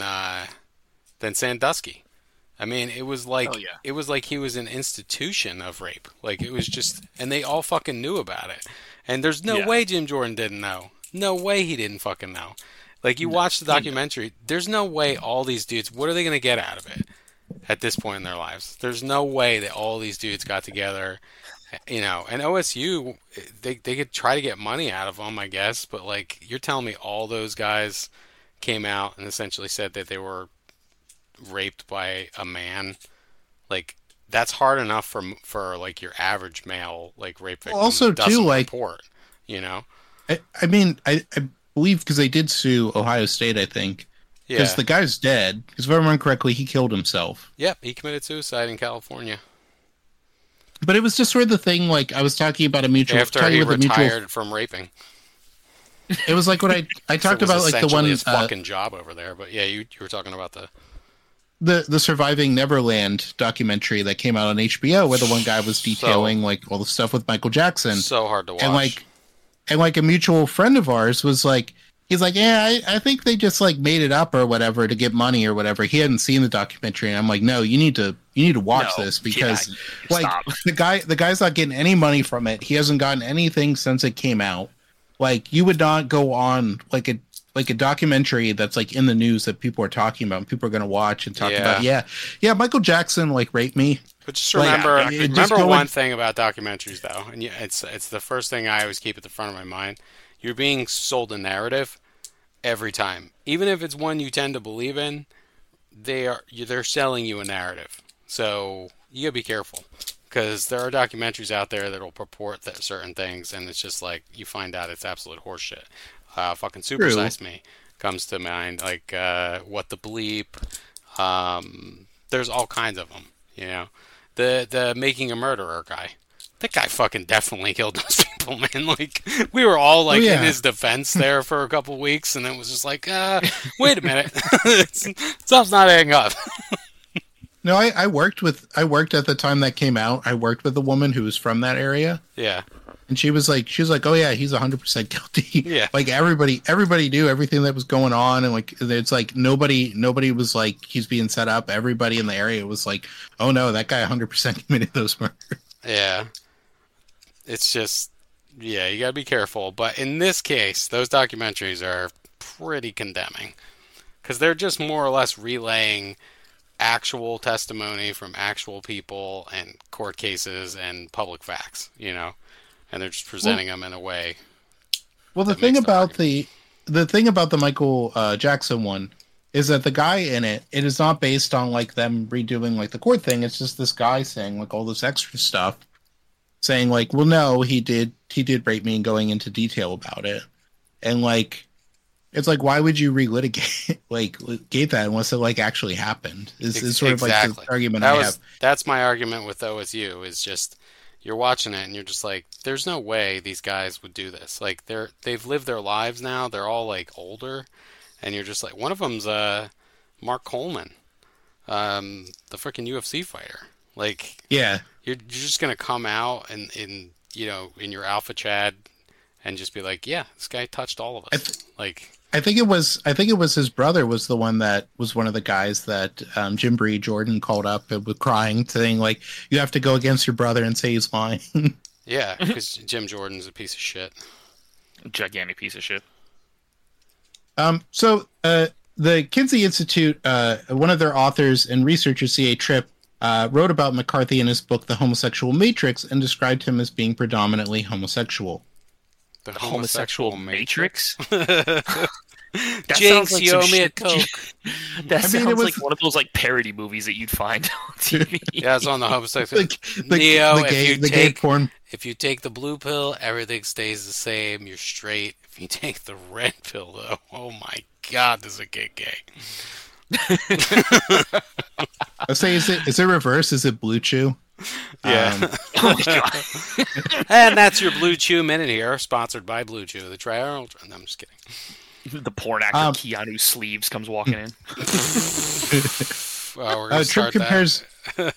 Sandusky. I mean, it was like it was like he was an institution of rape. Like it was just, and they all fucking knew about it. And there's no way Jim Jordan didn't know. No way he didn't fucking know. Like you watch the documentary, there's no way all these dudes. What are they going to get out of it at this point in their lives? There's no way that all these dudes got together. You know, and OSU, they could try to get money out of them, I guess. But like, you're telling me all those guys came out and essentially said that they were raped by a man? Like, that's hard enough for like your average male like rape victim. Well, also too, like report, you know. I mean, I believe because they did sue Ohio State, I think. Because the guy's dead. Because if I remember correctly, he killed himself. Yep, he committed suicide in California. But it was just sort of the thing, like, I was talking about a mutual... After he retired from raping. It was like what I talked about, like, the one... his fucking job over there. But yeah, you were talking about the Surviving Neverland documentary that came out on HBO, where the one guy was detailing, like, all the stuff with Michael Jackson. So hard to watch. And a mutual friend of ours was like... He's like, yeah, I think they just like made it up or whatever to get money or whatever. He hadn't seen the documentary, and I'm like, no, you need to watch this because the guy's not getting any money from it. He hasn't gotten anything since it came out. Like, you would not go on like like a documentary that's like in the news that people are talking about and people are going to watch and talk about. Yeah, Michael Jackson like raped me. But just Like, remember one thing about documentaries, though, and it's the first thing I always keep at the front of my mind. You're being sold a narrative every time, even if it's one you tend to believe in. They're selling you a narrative, so you gotta be careful because there are documentaries out there that'll purport that certain things, and it's just like you find out it's absolute horseshit. Fucking Super Size Me comes to mind, like What the Bleep. There's all kinds of them, you know. The Making a Murderer guy. That guy fucking definitely killed those people, man. Like, we were all, like, in his defense there for a couple weeks, and it was just like, wait a minute. Stuff's not adding up. No, I worked at the time that came out. I worked with a woman who was from that area. Yeah. And she was like, oh yeah, he's 100% guilty. Yeah. Like everybody knew everything that was going on. And like, it's like nobody was like, he's being set up. Everybody in the area was like, oh no, that guy 100% committed those murders. Yeah. It's just, yeah, you gotta be careful. But in this case, those documentaries are pretty condemning. Because they're just more or less relaying actual testimony from actual people and court cases and public facts, you know? And they're just presenting them in a way. Well, the thing about the Michael Jackson one is that the guy in it is not based on like them redoing like the court thing. It's just this guy saying like all this extra stuff, saying like, well, no, he did rape me and going into detail about it. And like, it's like, why would you relitigate litigate that unless it like actually happened? Is sort of like the argument I have. That's my argument with OSU is just, you're watching it and you're just like, there's no way these guys would do this. Like they've lived their lives now. They're all like older, and you're just like, one of them's Mark Coleman, the freaking UFC fighter. Like, yeah, you're just gonna come out and in your Alpha Chad and just be like, yeah, this guy touched all of us. I think it was his brother was the one that was one of the guys that Jim Bree Jordan called up and was crying, saying like, you have to go against your brother and say he's lying. Yeah, because Jim Jordan's a piece of shit. Gigantic piece of shit. So the Kinsey Institute, one of their authors and researchers, C.A. Tripp, wrote about McCarthy in his book The Homosexual Matrix and described him as being predominantly homosexual. The homosexual Matrix? That Jinx, like you owe me a Coke. That sounds like one of those like parody movies that you'd find on TV. Yeah, it's on the homosexual. Neo, if you take the blue pill, everything stays the same. You're straight. If you take the red pill, though, oh my God, does it get gay? I say, is it reverse? Is it Blue Chew? Yeah. Oh my God. And that's your Blue Chew Minute here, sponsored by Blue Chew, the Tri-Ultra. No, I'm just kidding. The porn actor Keanu Sleeves comes walking in. Well, we're gonna start compares... that.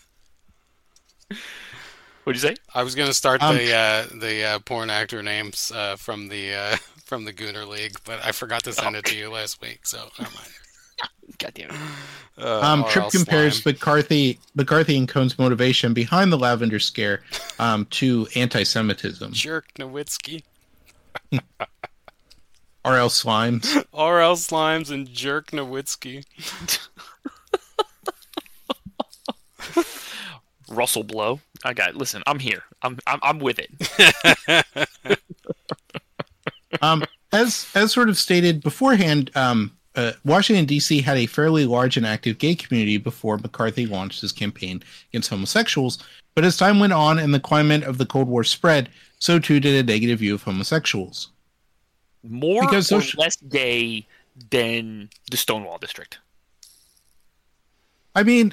What'd you say? I was going to start the porn actor names from the Gooner League, but I forgot to send it to you last week, so never mind. God damn it. Tripp compares McCarthy and Cohn's motivation behind the Lavender Scare to anti-Semitism. Jerk Nowitzki. R.L. Slimes. R.L. Slimes and Jerk Nowitzki. Russell Blow. Listen, I'm here. I'm with it. As sort of stated beforehand, Washington, D.C. had a fairly large and active gay community before McCarthy launched his campaign against homosexuals. But as time went on and the climate of the Cold War spread, so too did a negative view of homosexuals. More or less gay than the Stonewall District? I mean,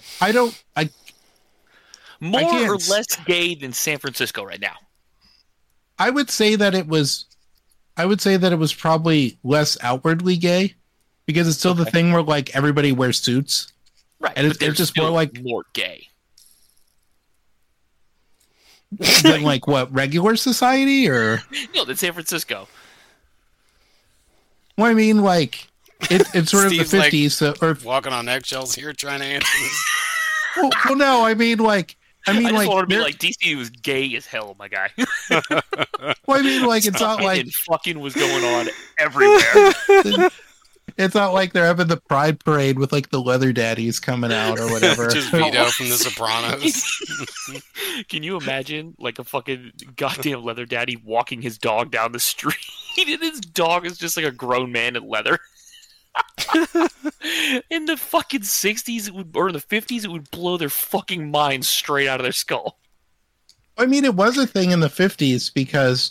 more or less gay than San Francisco right now? I would say that it was probably less outwardly gay. Because it's still the thing where, like, everybody wears suits. Right. And it's just more like... more gay. Than, like, what, regular society, or... No, than San Francisco. Well, I mean, like, it's sort Steve's of the 50s. Like, or walking on eggshells here trying to answer this. well, no, I mean, like... I just like, want to be like, DC was gay as hell, my guy. Well, I mean, like, it's not like... fucking was going on everywhere. It's not like they're having the pride parade with like the leather daddies coming out or whatever. Just Vito from The Sopranos. Can you imagine like a fucking goddamn leather daddy walking his dog down the street and his dog is just like a grown man in leather? In the fucking 60s or in the 50s, it would blow their fucking minds straight out of their skull. I mean, it was a thing in the 50s because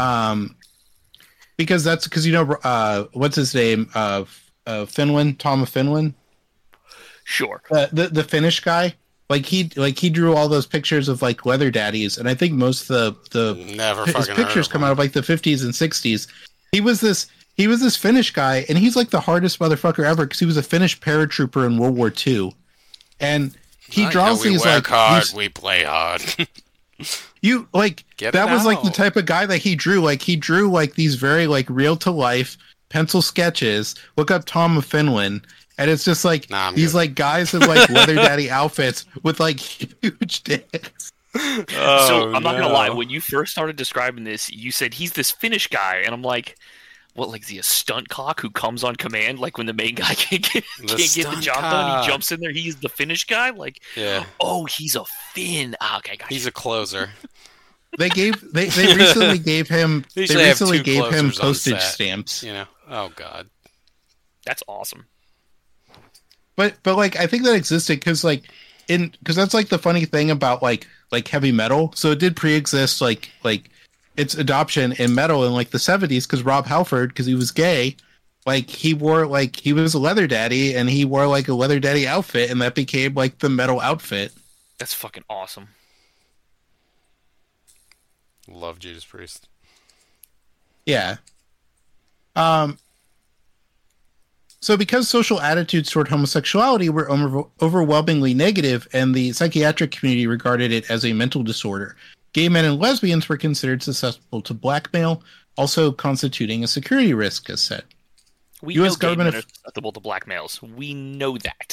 that's because, you know, what's his name? Finland, Tom of Finland. Sure. The Finnish guy. Like he drew all those pictures of like leather daddies, and I think most of his pictures come out of like the 50s and 60s. He was this Finnish guy, and he's like the hardest motherfucker ever because he was a Finnish paratrooper in World War II, and he draws these like hard, we play hard. You like that was like the type of guy that he drew. Like he drew like these very like real to life pencil sketches. Look up Tom of Finland. And it's just like these like guys in like leather daddy outfits with like huge dicks. So I'm not gonna lie, when you first started describing this, you said he's this Finnish guy, and I'm like, what, like is he a stunt cock who comes on command? Like when the main guy can't get the job done, he jumps in there. He's the Finnish guy. Like, oh, he's a Finn. Oh, okay, gotcha. He's a closer. They recently gave him postage stamps. You know, oh god, that's awesome. But like I think that existed because that's like the funny thing about like heavy metal. So it did pre-exist like its adoption in metal in like the 70s because Rob Halford, because he was gay, like he was a leather daddy and he wore like a leather daddy outfit, and that became like the metal outfit. That's fucking awesome. Love Judas Priest. Yeah. So because social attitudes toward homosexuality were overwhelmingly negative and the psychiatric community regarded it as a mental disorder, gay men and lesbians were considered susceptible to blackmail, also constituting a security risk, as said. We know gay men are susceptible to blackmails. We know that.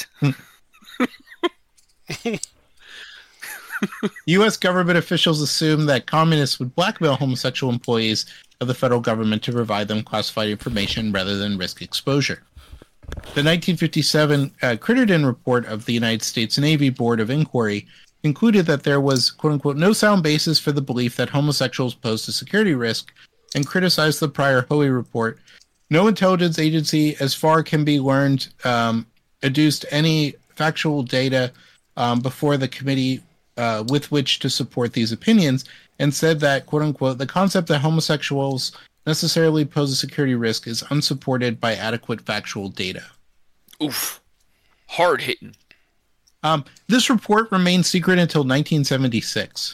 U.S. government officials assumed that communists would blackmail homosexual employees of the federal government to provide them classified information rather than risk exposure. The 1957 Crittenden report of the United States Navy Board of Inquiry concluded that there was, quote-unquote, no sound basis for the belief that homosexuals posed a security risk, and criticized the prior Hoey report. No intelligence agency, as far can be learned, adduced any factual data before the committee with which to support these opinions, and said that, quote-unquote, the concept that homosexuals necessarily pose a security risk is unsupported by adequate factual data. Oof. Hard hitting. This report remained secret until 1976.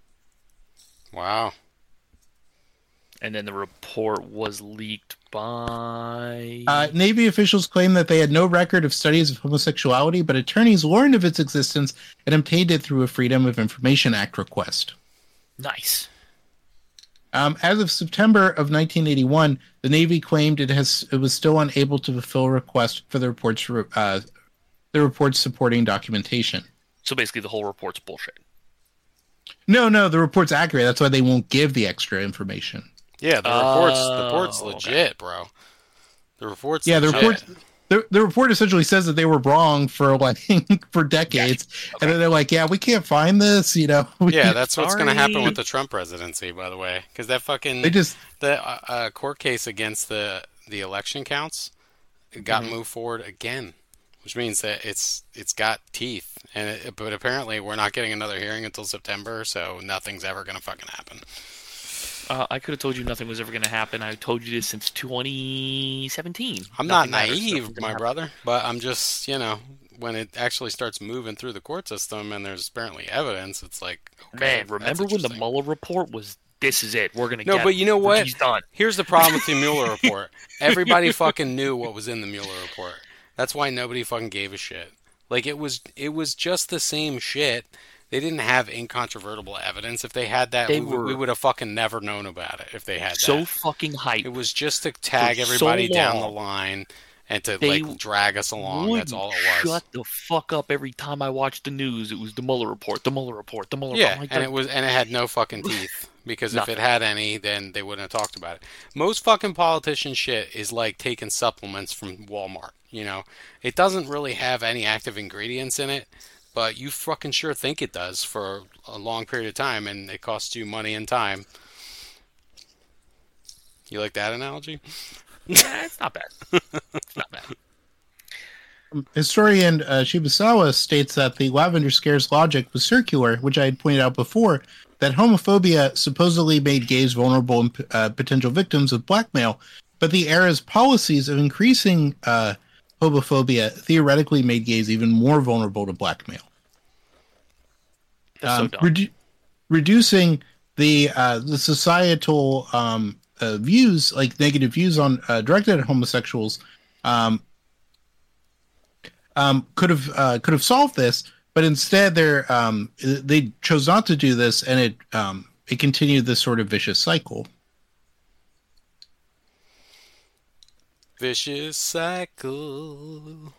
Wow. And then the report was leaked by... Navy officials claimed that they had no record of studies of homosexuality, but attorneys learned of its existence and obtained it through a Freedom of Information Act request. Nice. As of September of 1981, the Navy claimed it was still unable to fulfill a request for the report's supporting documentation. So basically the whole report's bullshit. No, the report's accurate. That's why they won't give the extra information. Yeah, the report's legit, bro. The report's legit. The report essentially says that they were wrong for for decades, and then they're like, "Yeah, we can't find this," you know. Yeah, that's what's going to happen with the Trump presidency, by the way, because that fucking the court case against the election counts got moved forward again, which means that it's got teeth, but apparently we're not getting another hearing until September, so nothing's ever going to fucking happen. I could have told you nothing was ever going to happen. I told you this since 2017. I'm not naive, my brother, but I'm just, when it actually starts moving through the court system and there's apparently evidence, it's like, okay, man, remember when the Mueller report was, this is it, we're going to get No, but you know what? He's done. Here's the problem with the Mueller report. Everybody fucking knew what was in the Mueller report. That's why nobody fucking gave a shit. Like, it was just the same shit. They didn't have incontrovertible evidence. If they had that, we would have fucking never known about it if they had that. So fucking hyped. It was just to tag everybody down the line and to drag us along. That's all it was. Shut the fuck up every time I watched the news. It was the Mueller report, the Mueller report, the Mueller report. Yeah, and it had no fucking teeth Because if Nothing. it had any, then they wouldn't have talked about it. Most fucking politician shit is like taking supplements from Walmart. You know, it doesn't really have any active ingredients in it, but you fucking sure think it does for a long period of time, and it costs you money and time. You like that analogy? Yeah, it's not bad. It's not bad. Historian Shibusawa states that the Lavender Scare's logic was circular, which I had pointed out before, that homophobia supposedly made gays vulnerable and potential victims of blackmail, but the era's policies of increasing homophobia theoretically made gays even more vulnerable to blackmail. That's so dumb. Reducing the societal views, like negative views on directed at homosexuals, could have solved this, but instead they chose not to do this, and it continued this sort of vicious cycle. Vicious cycle.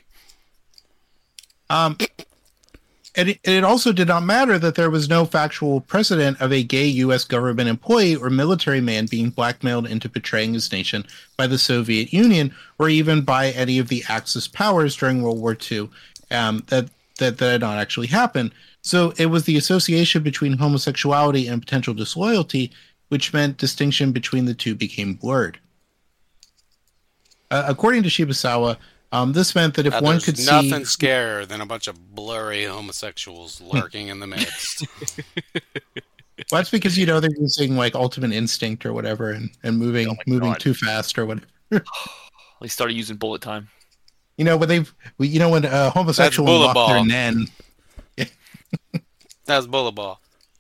And it also did not matter that there was no factual precedent of a gay U.S. government employee or military man being blackmailed into betraying his nation by the Soviet Union, or even by any of the Axis powers during World War II. That did not actually happen. So it was the association between homosexuality and potential disloyalty, which meant distinction between the two became blurred. According to Shibusawa, this meant that if one could see... nothing scarier than a bunch of blurry homosexuals lurking in the midst. Well, that's because, they're using, like, Ultimate Instinct or whatever and moving too fast or whatever. They started using bullet time. When when a homosexual locked their nen... That's bullet ball.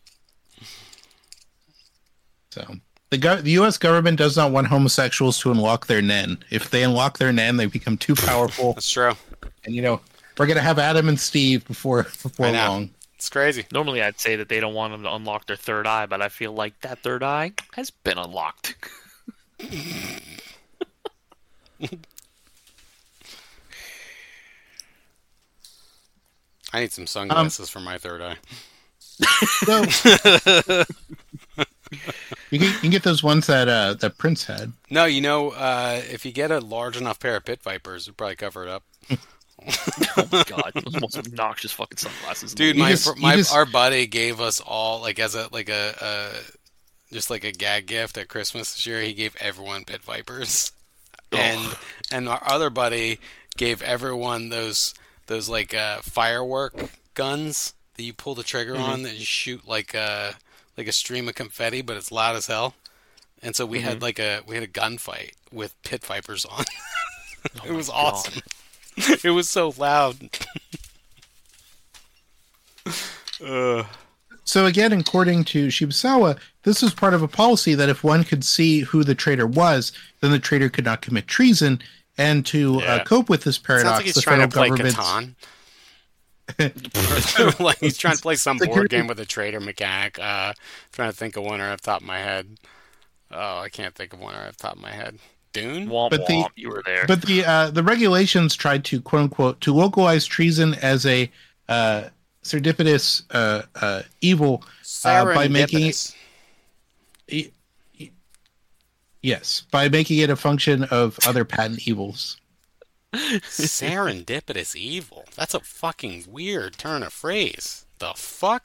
So... The U.S. government does not want homosexuals to unlock their nen. If they unlock their nen, they become too powerful. That's true. And, we're going to have Adam and Steve before long. It's crazy. Normally, I'd say that they don't want them to unlock their third eye, but I feel like that third eye has been unlocked. I need some sunglasses for my third eye. So, you can get those ones that Prince had. No, if you get a large enough pair of pit vipers, it'll probably cover it up. Oh my god, those most obnoxious fucking sunglasses. Dude, our buddy gave us all just like a gag gift at Christmas this year. He gave everyone pit vipers, and our other buddy gave everyone those like firework guns that you pull the trigger on that you shoot like a stream of confetti, but it's loud as hell. And so we had a gunfight with pit vipers on. It was awesome. It was so loud. So again, according to Shibusawa, this was part of a policy that if one could see who the traitor was, then the traitor could not commit treason. And to cope with this paradox, sounds like he's trying to play Catan. Like he's trying to play some board game with a traitor mechanic. Trying to think of one off the top of my head. Oh, I can't think of one off the top of my head. Dune? Womp, you were there. But the regulations tried to, quote unquote, to localize treason as a serendipitous evil by making it... Yes, by making it a function of other patent evils. Serendipitous evil? That's a fucking weird turn of phrase. The fuck?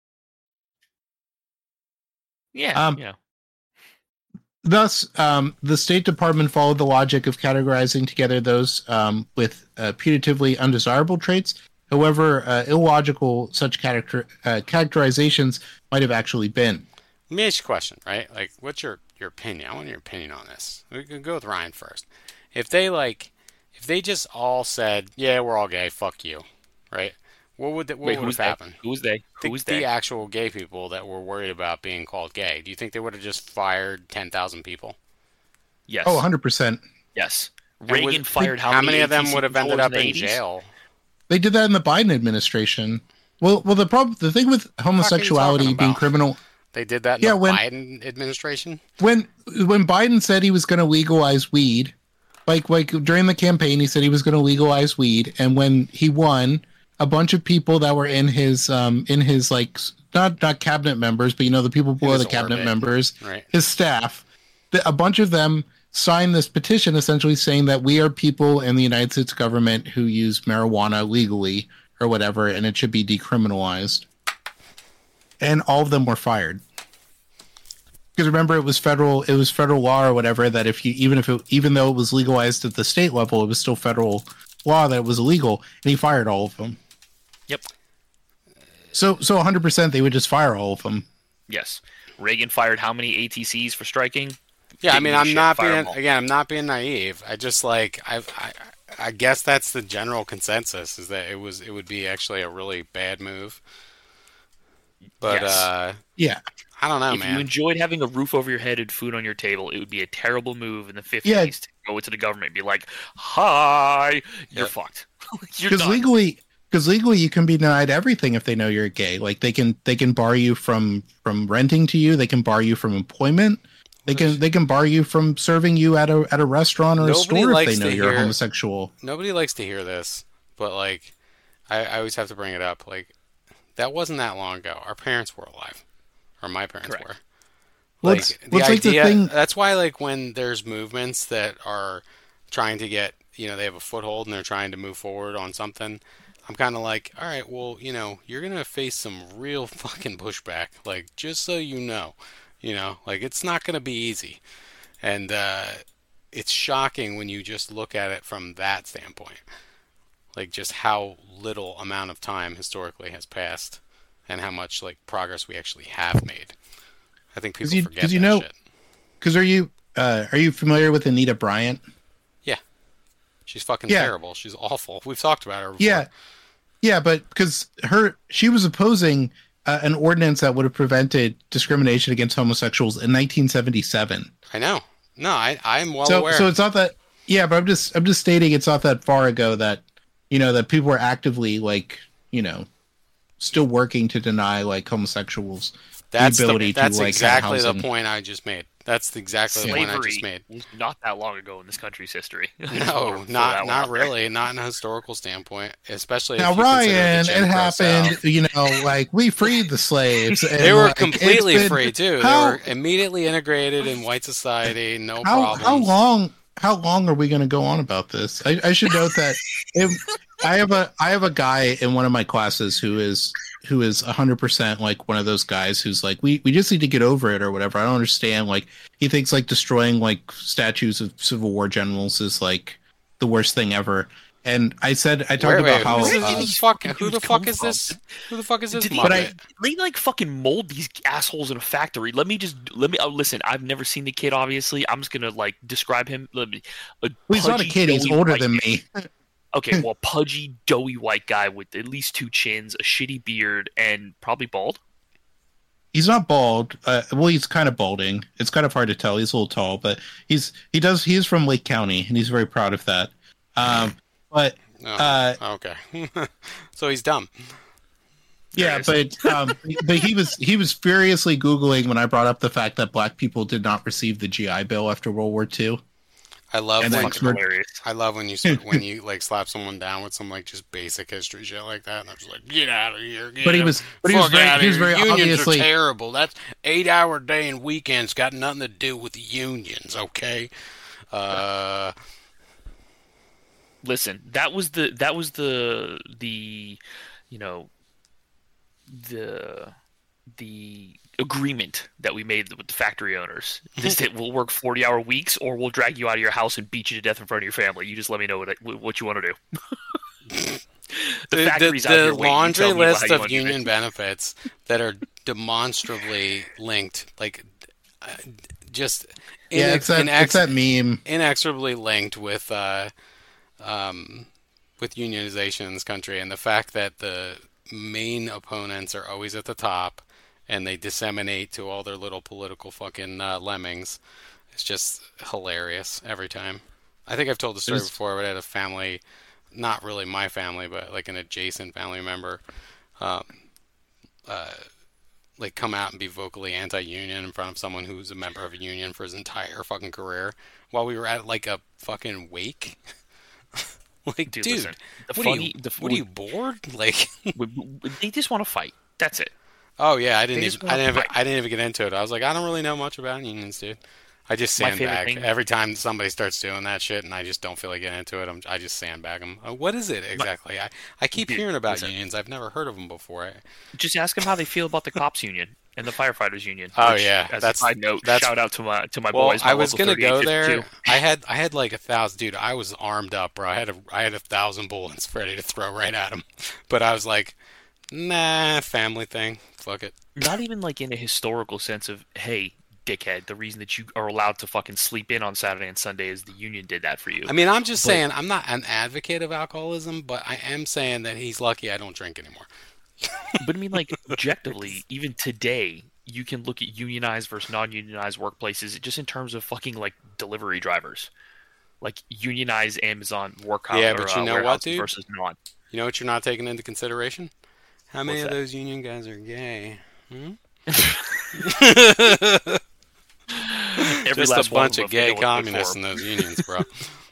Yeah, yeah. Thus, the State Department followed the logic of categorizing together those with putatively undesirable traits. However, illogical such characterizations might have actually been. Let me ask you a question, right? Like, what's your opinion? I want your opinion on this. We can go with Ryan first. If they just all said, "Yeah, we're all gay, fuck you," right? What would have happened? Who's they? Who's they? The actual gay people that were worried about being called gay. Do you think they would have just fired 10,000 people? Yes. Oh, 100%. Yes. Reagan fired how many of them ATC would have ended up in 80s? jail? They did that in the Biden administration. Well, the thing with homosexuality being criminal. They did that in the Biden administration? When Biden said he was going to legalize weed, like during the campaign, he said he was going to legalize weed, and when he won, a bunch of people that were in his like not cabinet members, but the people below the cabinet orbit. members, Right. his staff, a bunch of them signed this petition essentially saying that we are people in the United States government who use marijuana legally or whatever, and it should be decriminalized. And all of them were fired. Because remember, it was federal law or whatever that even though it was legalized at the state level, it was still federal law that it was illegal, and he fired all of them. Yep. So 100% they would just fire all of them. Yes. Reagan fired how many ATCs for striking? Yeah, I Didn't mean, give a I'm shit, not fire being 'em all. again. I'm not being naive. I just like I guess that's the general consensus is that it would be actually a really bad move. But Yes. Yeah. I don't know, If man. you enjoyed having a roof over your head and food on your table, it would be a terrible move in the 50s Yeah. to go into the government and be like, "Hi, you're Yep. fucked." You're Because done. legally you can be denied everything if they know you're gay. Like they can bar you from renting to you, they can bar you from employment. They can bar you from serving you at a restaurant or a Nobody store if likes they know to you're hear- homosexual. Nobody likes to hear this, but like I always have to bring it up. Like that wasn't that long ago. Our parents were alive, or my parents Correct. were. Well, Like it's the like the idea. thing. That's why, like, when there's movements that are trying to get, they have a foothold and they're trying to move forward on something. I'm kind of like, all right, well, you're gonna face some real fucking pushback. Like, just so you know, like it's not gonna be easy, and it's shocking when you just look at it from that standpoint. Like, just how little amount of time historically has passed, and how much like progress we actually have made. I think people forget that shit. Because are you familiar with Anita Bryant? Yeah. She's fucking Yeah. terrible. She's awful. We've talked about her before. Yeah, but because she was opposing an ordinance that would have prevented discrimination against homosexuals in 1977. I know. No, I'm well So aware. it's not that. Yeah, but I'm just stating it's not that far ago that that people were actively like still working to deny like homosexuals that's the ability to that's like exactly have the housing. point I just made. That's exactly the point I just made. was not that long ago in this country's history. No, Throw that not one out there. really. Not in a historical standpoint, especially if Now, you consider Ryan, the it Jim Crow happened. South. Like we freed the slaves. And, They were like, completely it's been- free too. how- They were immediately integrated in white society. No How problems. how long are we going to go on about this? I should note that I have a guy in one of my classes who is 100% like one of those guys who's like we just need to get over it or whatever. I don't understand. Like he thinks like destroying like statues of Civil War generals is like the worst thing ever. And I talked about how where did who these the fuck dudes is come this? Who the fuck is this? Did But Muppet? they like fucking mold these assholes in a factory? Let me listen. I've never seen the kid. Obviously, I'm just gonna like describe him. well, he's not a pudgy, kid. He's doughy older white than guy. me. Okay, well, pudgy, doughy white guy with at least 2 chins, a shitty beard, and probably bald. He's not bald. Well, he's kind of balding. It's kind of hard to tell. He's a little tall, but he is from Lake County, and he's very proud of that. But Oh, okay. So he's dumb. yeah, There but he was furiously Googling when I brought up the fact that black people did not receive the GI Bill after World War II. I love And when then- Fucking hilarious. I love when you like slap someone down with some like just basic history shit like that, and I'm just like, get out of here. But he was very Unions obviously are terrible. That's 8-hour day and weekends got nothing to do with the unions. Okay. Listen, that was the the agreement that we made with the factory owners. Is that we'll work 40-hour weeks, or we'll drag you out of your house and beat you to death in front of your family. You just let me know what you want to do. The factory's out the here waiting. You laundry tell me how list you of want to do it. union benefits that are demonstrably linked, like just yeah, it's that meme. inexorably linked with unionization in this country, and the fact that the main opponents are always at the top and they disseminate to all their little political fucking lemmings. It's just hilarious every time. I think I've told the story before, but I had a family, not really my family, but like an adjacent family member, like come out and be vocally anti-union in front of someone who's a member of a union for his entire fucking career while we were at like a fucking wake. Like, Dude, dude, listen, what are you bored? Like, they just want to fight. That's it. oh yeah, I They didn't just even, want to fight. I didn't even get into it. I was like, I don't really know much about unions, dude. I just My favorite sandbag thing. every time somebody starts doing that shit, and I just don't feel like getting into it. I just sandbag them. What is it My, exactly? I keep dude, hearing about listen. unions. I've never heard of them before. Just ask them how they feel about the cops union and the firefighters union. Oh Which, yeah, as a side note, that's shout out to my well. boys, my I was local gonna go 3852. there. I had like 1,000. Dude, I was armed up, bro. I had 1,000 bullets ready to throw right at him, but I was like, nah, family thing. Fuck it. Not even like in a historical sense of, hey, dickhead, the reason that you are allowed to fucking sleep in on Saturday and Sunday is the union did that for you. I mean, I'm just But saying, I'm not an advocate of alcoholism, but I am saying that he's lucky I don't drink anymore. but I mean, like, objectively, even today, you can look at unionized versus non-unionized workplaces just in terms of fucking like delivery drivers, like unionized Amazon Yeah, but you know what, warehouses dude? versus non. You know what you're not taking into consideration? How many What's of that? those union guys are gay? Hmm? Every Just a last one bunch them, of if they know gay what's good for communists 'em. in those unions, bro.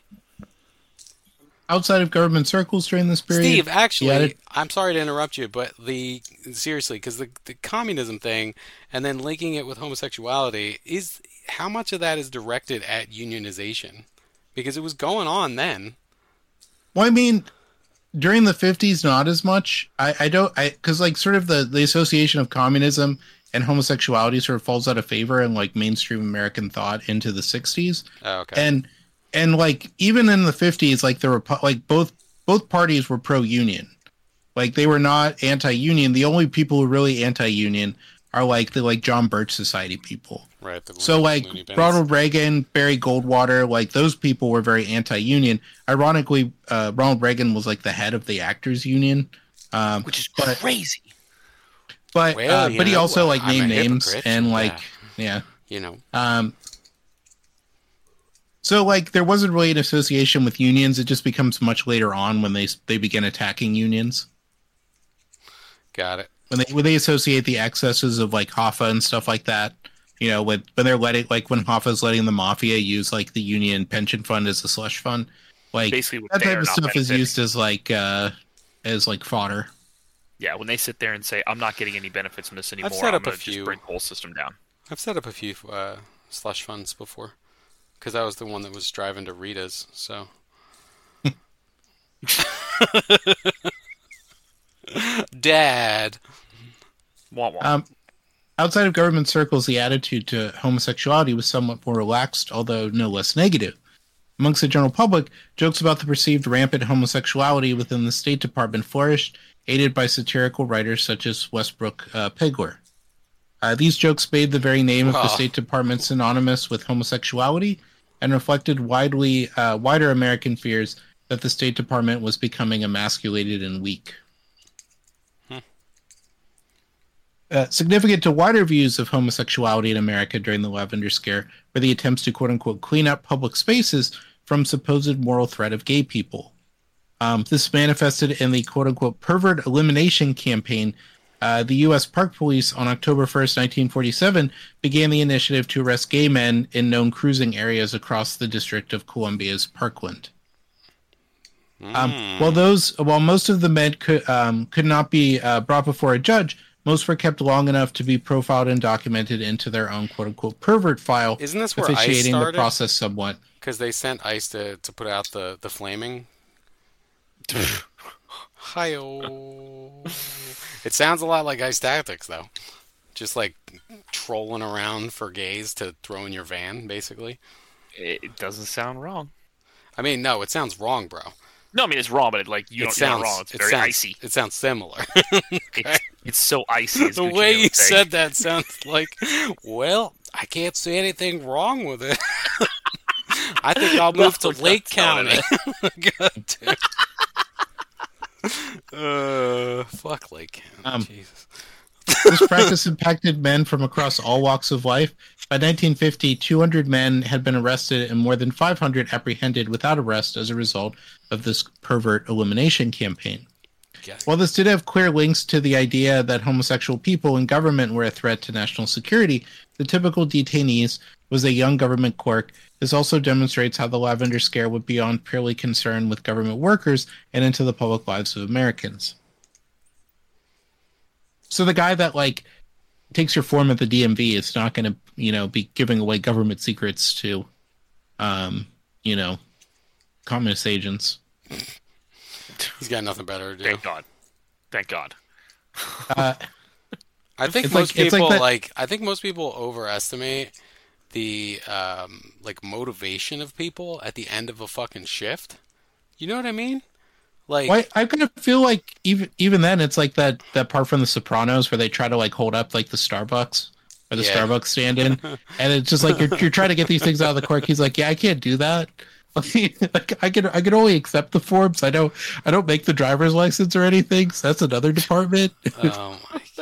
Outside of government circles during this period, Steve, he actually, added, I'm sorry to interrupt you, but seriously, because the communism thing and then linking it with homosexuality is how much of that is directed at unionization? Because it was going on then. well, I mean, during the 50s, not as much. Because like sort of the association of communism and homosexuality sort of falls out of favor in like mainstream American thought into the 60s. Oh, okay. And like even in the 50s, like like both parties were pro-union. Like they were not anti-union. The only people who are really anti-union are like the like John Birch Society people. Right. The So like Looney Bins. Ronald Reagan, Barry Goldwater, like those people were very anti-union. Ironically, Ronald Reagan was like the head of the actors union. Which is But crazy. Well, but he also like I'm a named names hypocrite. and like Yeah, yeah. you know. So like there wasn't really an association with unions. It just becomes much later on when they begin attacking unions. Got it. When they associate the excesses of like Hoffa and stuff like that, you know, when they're letting like when Hoffa's letting the mafia use like the union pension fund as a slush fund, like Basically, what that they type are of not stuff is benefiting. used as like fodder. Yeah, when they sit there and say, "I'm not getting any benefits from this anymore," set I'm up a going to just few. bring the whole system down. I've set up a few slush funds before, because I was the one that was driving to Rita's. So, Dad. Wah wah. Outside of government circles, the attitude to homosexuality was somewhat more relaxed, although no less negative. Amongst the general public, jokes about the perceived rampant homosexuality within the State Department flourished, aided by satirical writers such as Westbrook Pegler. These jokes made the very name of the Wow. State Department synonymous with homosexuality and reflected wider American fears that the State Department was becoming emasculated and weak. Significant to wider views of homosexuality in America during the Lavender Scare were the attempts to quote-unquote clean up public spaces from supposed moral threat of gay people. This manifested in the quote-unquote pervert elimination campaign. The U.S. Park Police on October 1st, 1947, began the initiative to arrest gay men in known cruising areas across the District of Columbia's Parkland. While most of the men could not be brought before a judge, most were kept long enough to be profiled and documented into their own quote-unquote pervert file, Isn't this where ICE officiating the started? process somewhat. Because they sent ICE to put out the flaming. Hi-oh. It sounds a lot like ICE Tactics, though. Just like trolling around for gays to throw in your van, basically. It doesn't sound wrong. I mean, no, it sounds wrong, bro. No, I mean it's wrong, but you're not wrong. It's very icy. It sounds similar. It's so icy. as The Gucci way would you say. said that sounds like, well, I can't see anything wrong with it. I think I'll move to No, Lake don't tell County. God damn. Fuck Lake County. Jesus. This practice impacted men from across all walks of life. By 1950, 200 men had been arrested and more than 500 apprehended without arrest as a result of this pervert elimination campaign. Yes. While this did have clear links to the idea that homosexual people in government were a threat to national security, the typical detainees was a young government clerk. This also demonstrates how the Lavender Scare went beyond purely concern with government workers and into the public lives of Americans. So the guy that like takes your form at the DMV is not going to, be giving away government secrets to, communist agents. He's got nothing better to do. Thank God. I think I think most people overestimate the motivation of people at the end of a fucking shift. You know what I mean? Like, I kind of feel like even then it's like that part from The Sopranos where they try to like hold up like the Starbucks or the Starbucks stand-in, and it's just like you're trying to get these things out of the clerk. He's like, yeah, I can't do that. Like, I can only accept the forms. I don't make the driver's license or anything. So that's another department. Oh my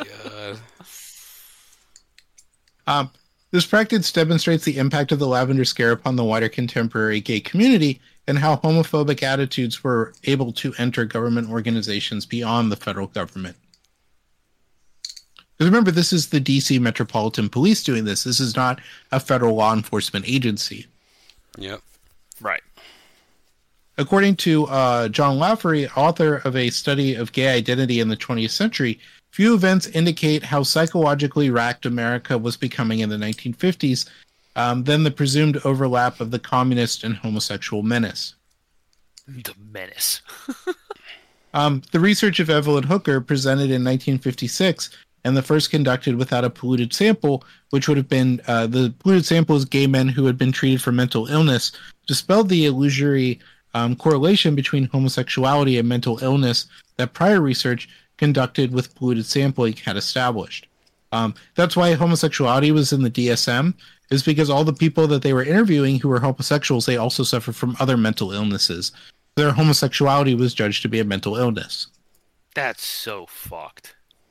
god. This practice demonstrates the impact of the Lavender Scare upon the wider contemporary gay community and how homophobic attitudes were able to enter government organizations beyond the federal government. Because remember, this is the DC Metropolitan Police doing this. This is not a federal law enforcement agency. Yep. Right. According to John Laffery, author of a study of gay identity in the 20th century, few events indicate how psychologically racked America was becoming in the 1950s than the presumed overlap of the communist and homosexual menace. The menace. The research of Evelyn Hooker, presented in 1956, and the first conducted without a polluted sample, which would have been the polluted sample is gay men who had been treated for mental illness, dispelled the illusory correlation between homosexuality and mental illness that prior research conducted with polluted sampling had established. That's why homosexuality was in the DSM, is because all the people that they were interviewing who were homosexuals, they also suffered from other mental illnesses. Their homosexuality was judged to be a mental illness. That's so fucked.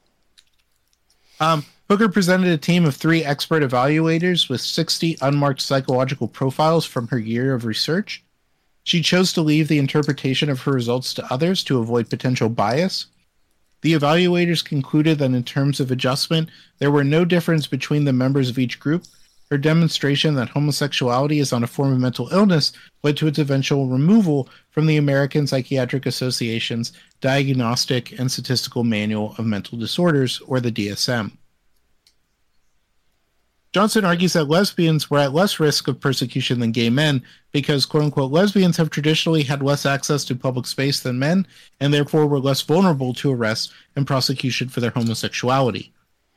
Hooker presented a team of 3 expert evaluators with 60 unmarked psychological profiles from her year of research. She chose to leave the interpretation of her results to others to avoid potential bias. The evaluators concluded that in terms of adjustment, there were no difference between the members of each group. Her demonstration that homosexuality is not a form of mental illness led to its eventual removal from the American Psychiatric Association's Diagnostic and Statistical Manual of Mental Disorders, or the DSM. Johnson argues that lesbians were at less risk of persecution than gay men because, quote-unquote, lesbians have traditionally had less access to public space than men and therefore were less vulnerable to arrest and prosecution for their homosexuality.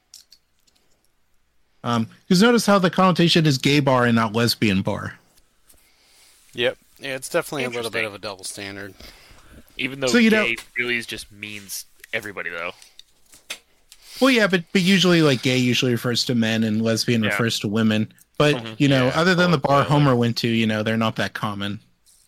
Because notice how the connotation is gay bar and not lesbian bar. Yep. Yeah, it's definitely a little bit of a double standard. Even though gay really just means everybody, though. Well, yeah, but usually, like, gay usually refers to men and lesbian refers to women. But, other than the bar Homer went to, they're not that common.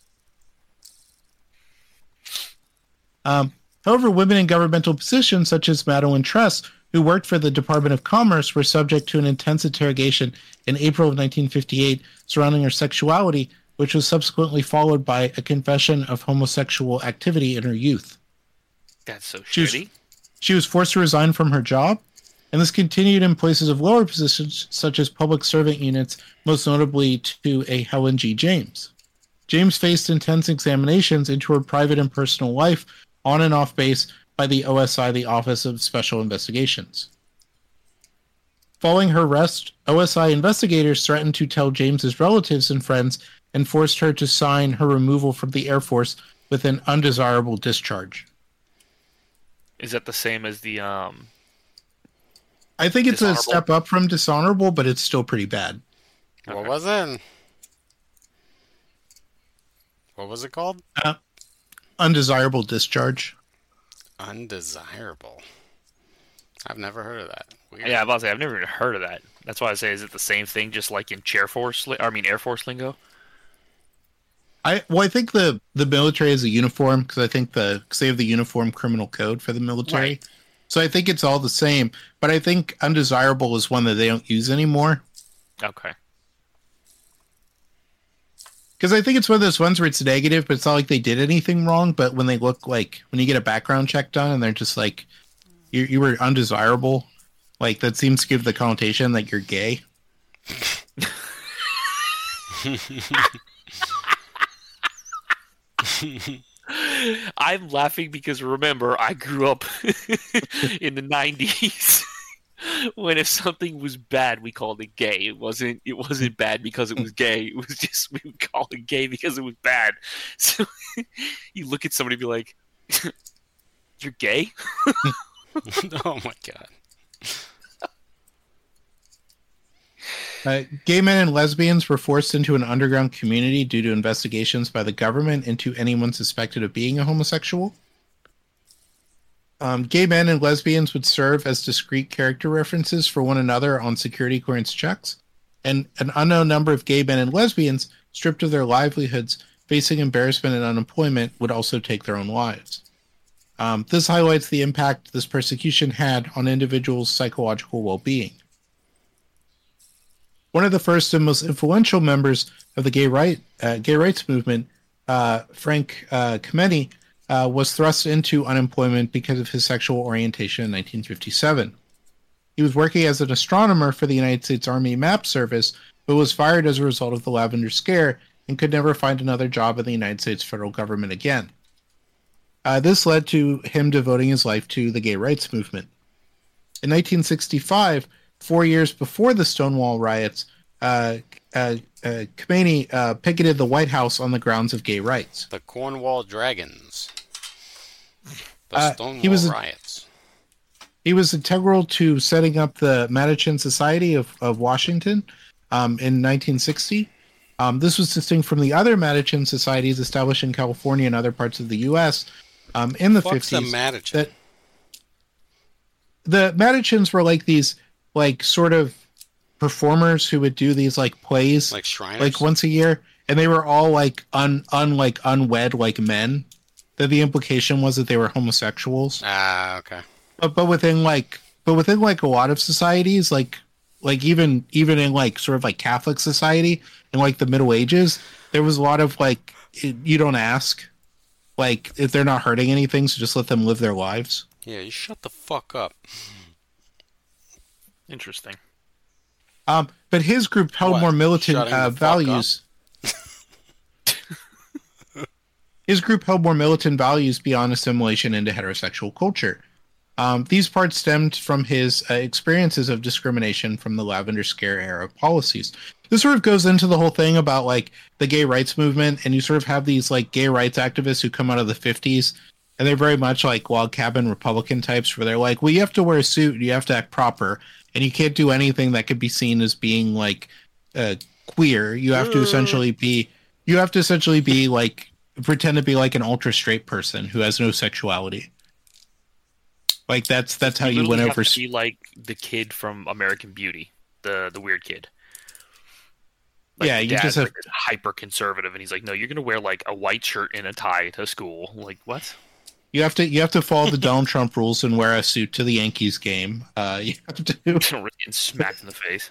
However, women in governmental positions, such as Madeline Tress, who worked for the Department of Commerce, were subject to an intense interrogation in April of 1958 surrounding her sexuality, which was subsequently followed by a confession of homosexual activity in her youth. That's so shitty. She was forced to resign from her job, and this continued in places of lower positions, such as public servant units, most notably to a Helen G. James. James faced intense examinations into her private and personal life on and off base by the OSI, the Office of Special Investigations. Following her arrest, OSI investigators threatened to tell James's relatives and friends and forced her to sign her removal from the Air Force with an undesirable discharge. Is that the same as the I think it's a step up from dishonorable, but it's still pretty bad. Okay. What was it? What was it called? Undesirable discharge. Undesirable. I've never heard of that. Weird. Yeah, I was about to say, I've never even heard of that. That's why I say, is it the same thing, just like in Air Force lingo? I think the military is a uniform because I think they have the uniform criminal code for the military. Right. So I think it's all the same, but I think undesirable is one that they don't use anymore. Okay. Because I think it's one of those ones where it's negative, but it's not like they did anything wrong. But when they look like, when you get a background check done and they're just like, you were undesirable, like that seems to give the connotation that you're gay. I'm laughing because remember, I grew up in the 90s when if something was bad, we called it gay. It wasn't bad because it was gay. It was just we would call it gay because it was bad. So you look at somebody and be like, "You're gay?" Oh my god. Gay men and lesbians were forced into an underground community due to investigations by the government into anyone suspected of being a homosexual. Gay men and lesbians would serve as discrete character references for one another on security clearance checks, and an unknown number of gay men and lesbians, stripped of their livelihoods, facing embarrassment and unemployment, would also take their own lives. This highlights the impact this persecution had on individuals' psychological well-being. One of the first and most influential members of the gay rights movement, Frank Kameny, was thrust into unemployment because of his sexual orientation in 1957. He was working as an astronomer for the United States Army Map Service, but was fired as a result of the Lavender Scare and could never find another job in the United States federal government again. This led to him devoting his life to the gay rights movement. In 1965, 4 years before the Stonewall riots, Kameny picketed the White House on the grounds of gay rights. The Cornwall Dragons. The Stonewall riots. He was integral to setting up the Mattachine Society of Washington in 1960. This was distinct from the other Mattachine societies established in California and other parts of the U.S. In the 50s. The Mattachine? The Mattachines were like these, like, sort of performers who would do these, like, plays, like Shriners, like once a year, and they were all like unwed like men. That the implication was that they were homosexuals. Okay. But within like a lot of societies, like even in like sort of like Catholic society in like the Middle Ages, there was a lot of like you don't ask, like if they're not hurting anything, so just let them live their lives. Yeah, you shut the fuck up. Interesting. But his group held more militant values. His group held more militant values beyond assimilation into heterosexual culture. These parts stemmed from his experiences of discrimination from the Lavender Scare era policies. This sort of goes into the whole thing about like the gay rights movement, and you sort of have these like gay rights activists who come out of the 50s, and they're very much like log cabin Republican types where they're like, well, you have to wear a suit, you have to act proper, and you can't do anything that could be seen as being like queer. You have to essentially be like pretend to be like an ultra straight person who has no sexuality. Like that's how you win over. Be like the kid from American Beauty, the weird kid. Like, yeah, you just have like hyper conservative, and he's like, "No, you're gonna wear like a white shirt and a tie to school." Like what? You have to follow the Donald Trump rules and wear a suit to the Yankees game. You have to getting smacked in the face.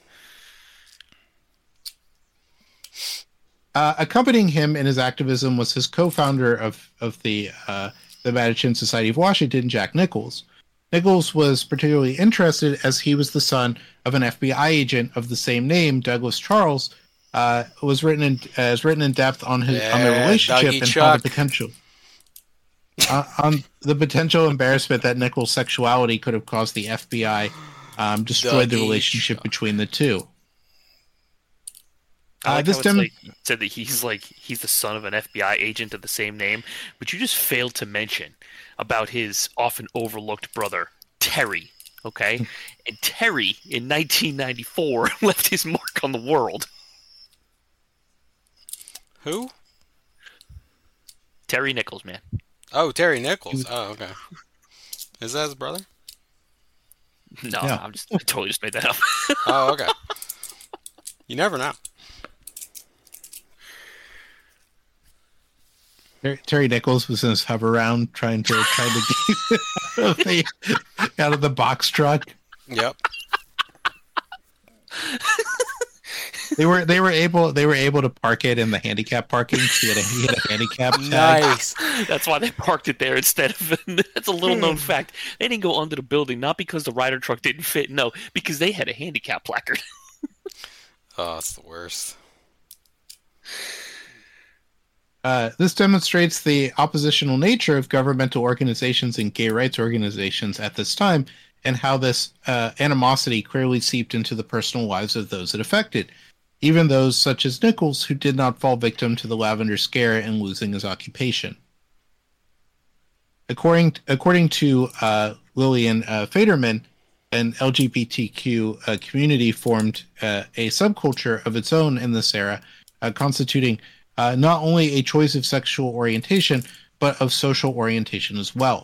Accompanying him in his activism was his co-founder of the Mattachine Society of Washington, Jack Nichols. Nichols was particularly interested as he was the son of an FBI agent of the same name, Douglas Charles. Was written in depth on their relationship and how the potential embarrassment that Nichols' sexuality could have caused the FBI destroyed the relationship between the two. Said that he's the son of an FBI agent of the same name, but you just failed to mention about his often overlooked brother, Terry, okay? And Terry, in 1994, left his mark on the world. Who? Terry Nichols, man. Oh, Terry Nichols. Oh, okay. Is that his brother? No, yeah. I totally just made that up. Oh, okay. You never know. Terry Nichols was in his hover round trying to get out of the box truck. Yep. They were able to park it in the handicap parking. He had a handicap tag. Nice. That's why they parked it there instead of. That's a little known fact. They didn't go under the building not because the Ryder truck didn't fit. No, because they had a handicap placard. Oh, it's the worst. This demonstrates the oppositional nature of governmental organizations and gay rights organizations at this time, and how this animosity clearly seeped into the personal lives of those it affected, even those such as Nichols, who did not fall victim to the Lavender Scare and losing his occupation. According to Lillian Faderman, an LGBTQ community formed a subculture of its own in this era, constituting not only a choice of sexual orientation, but of social orientation as well.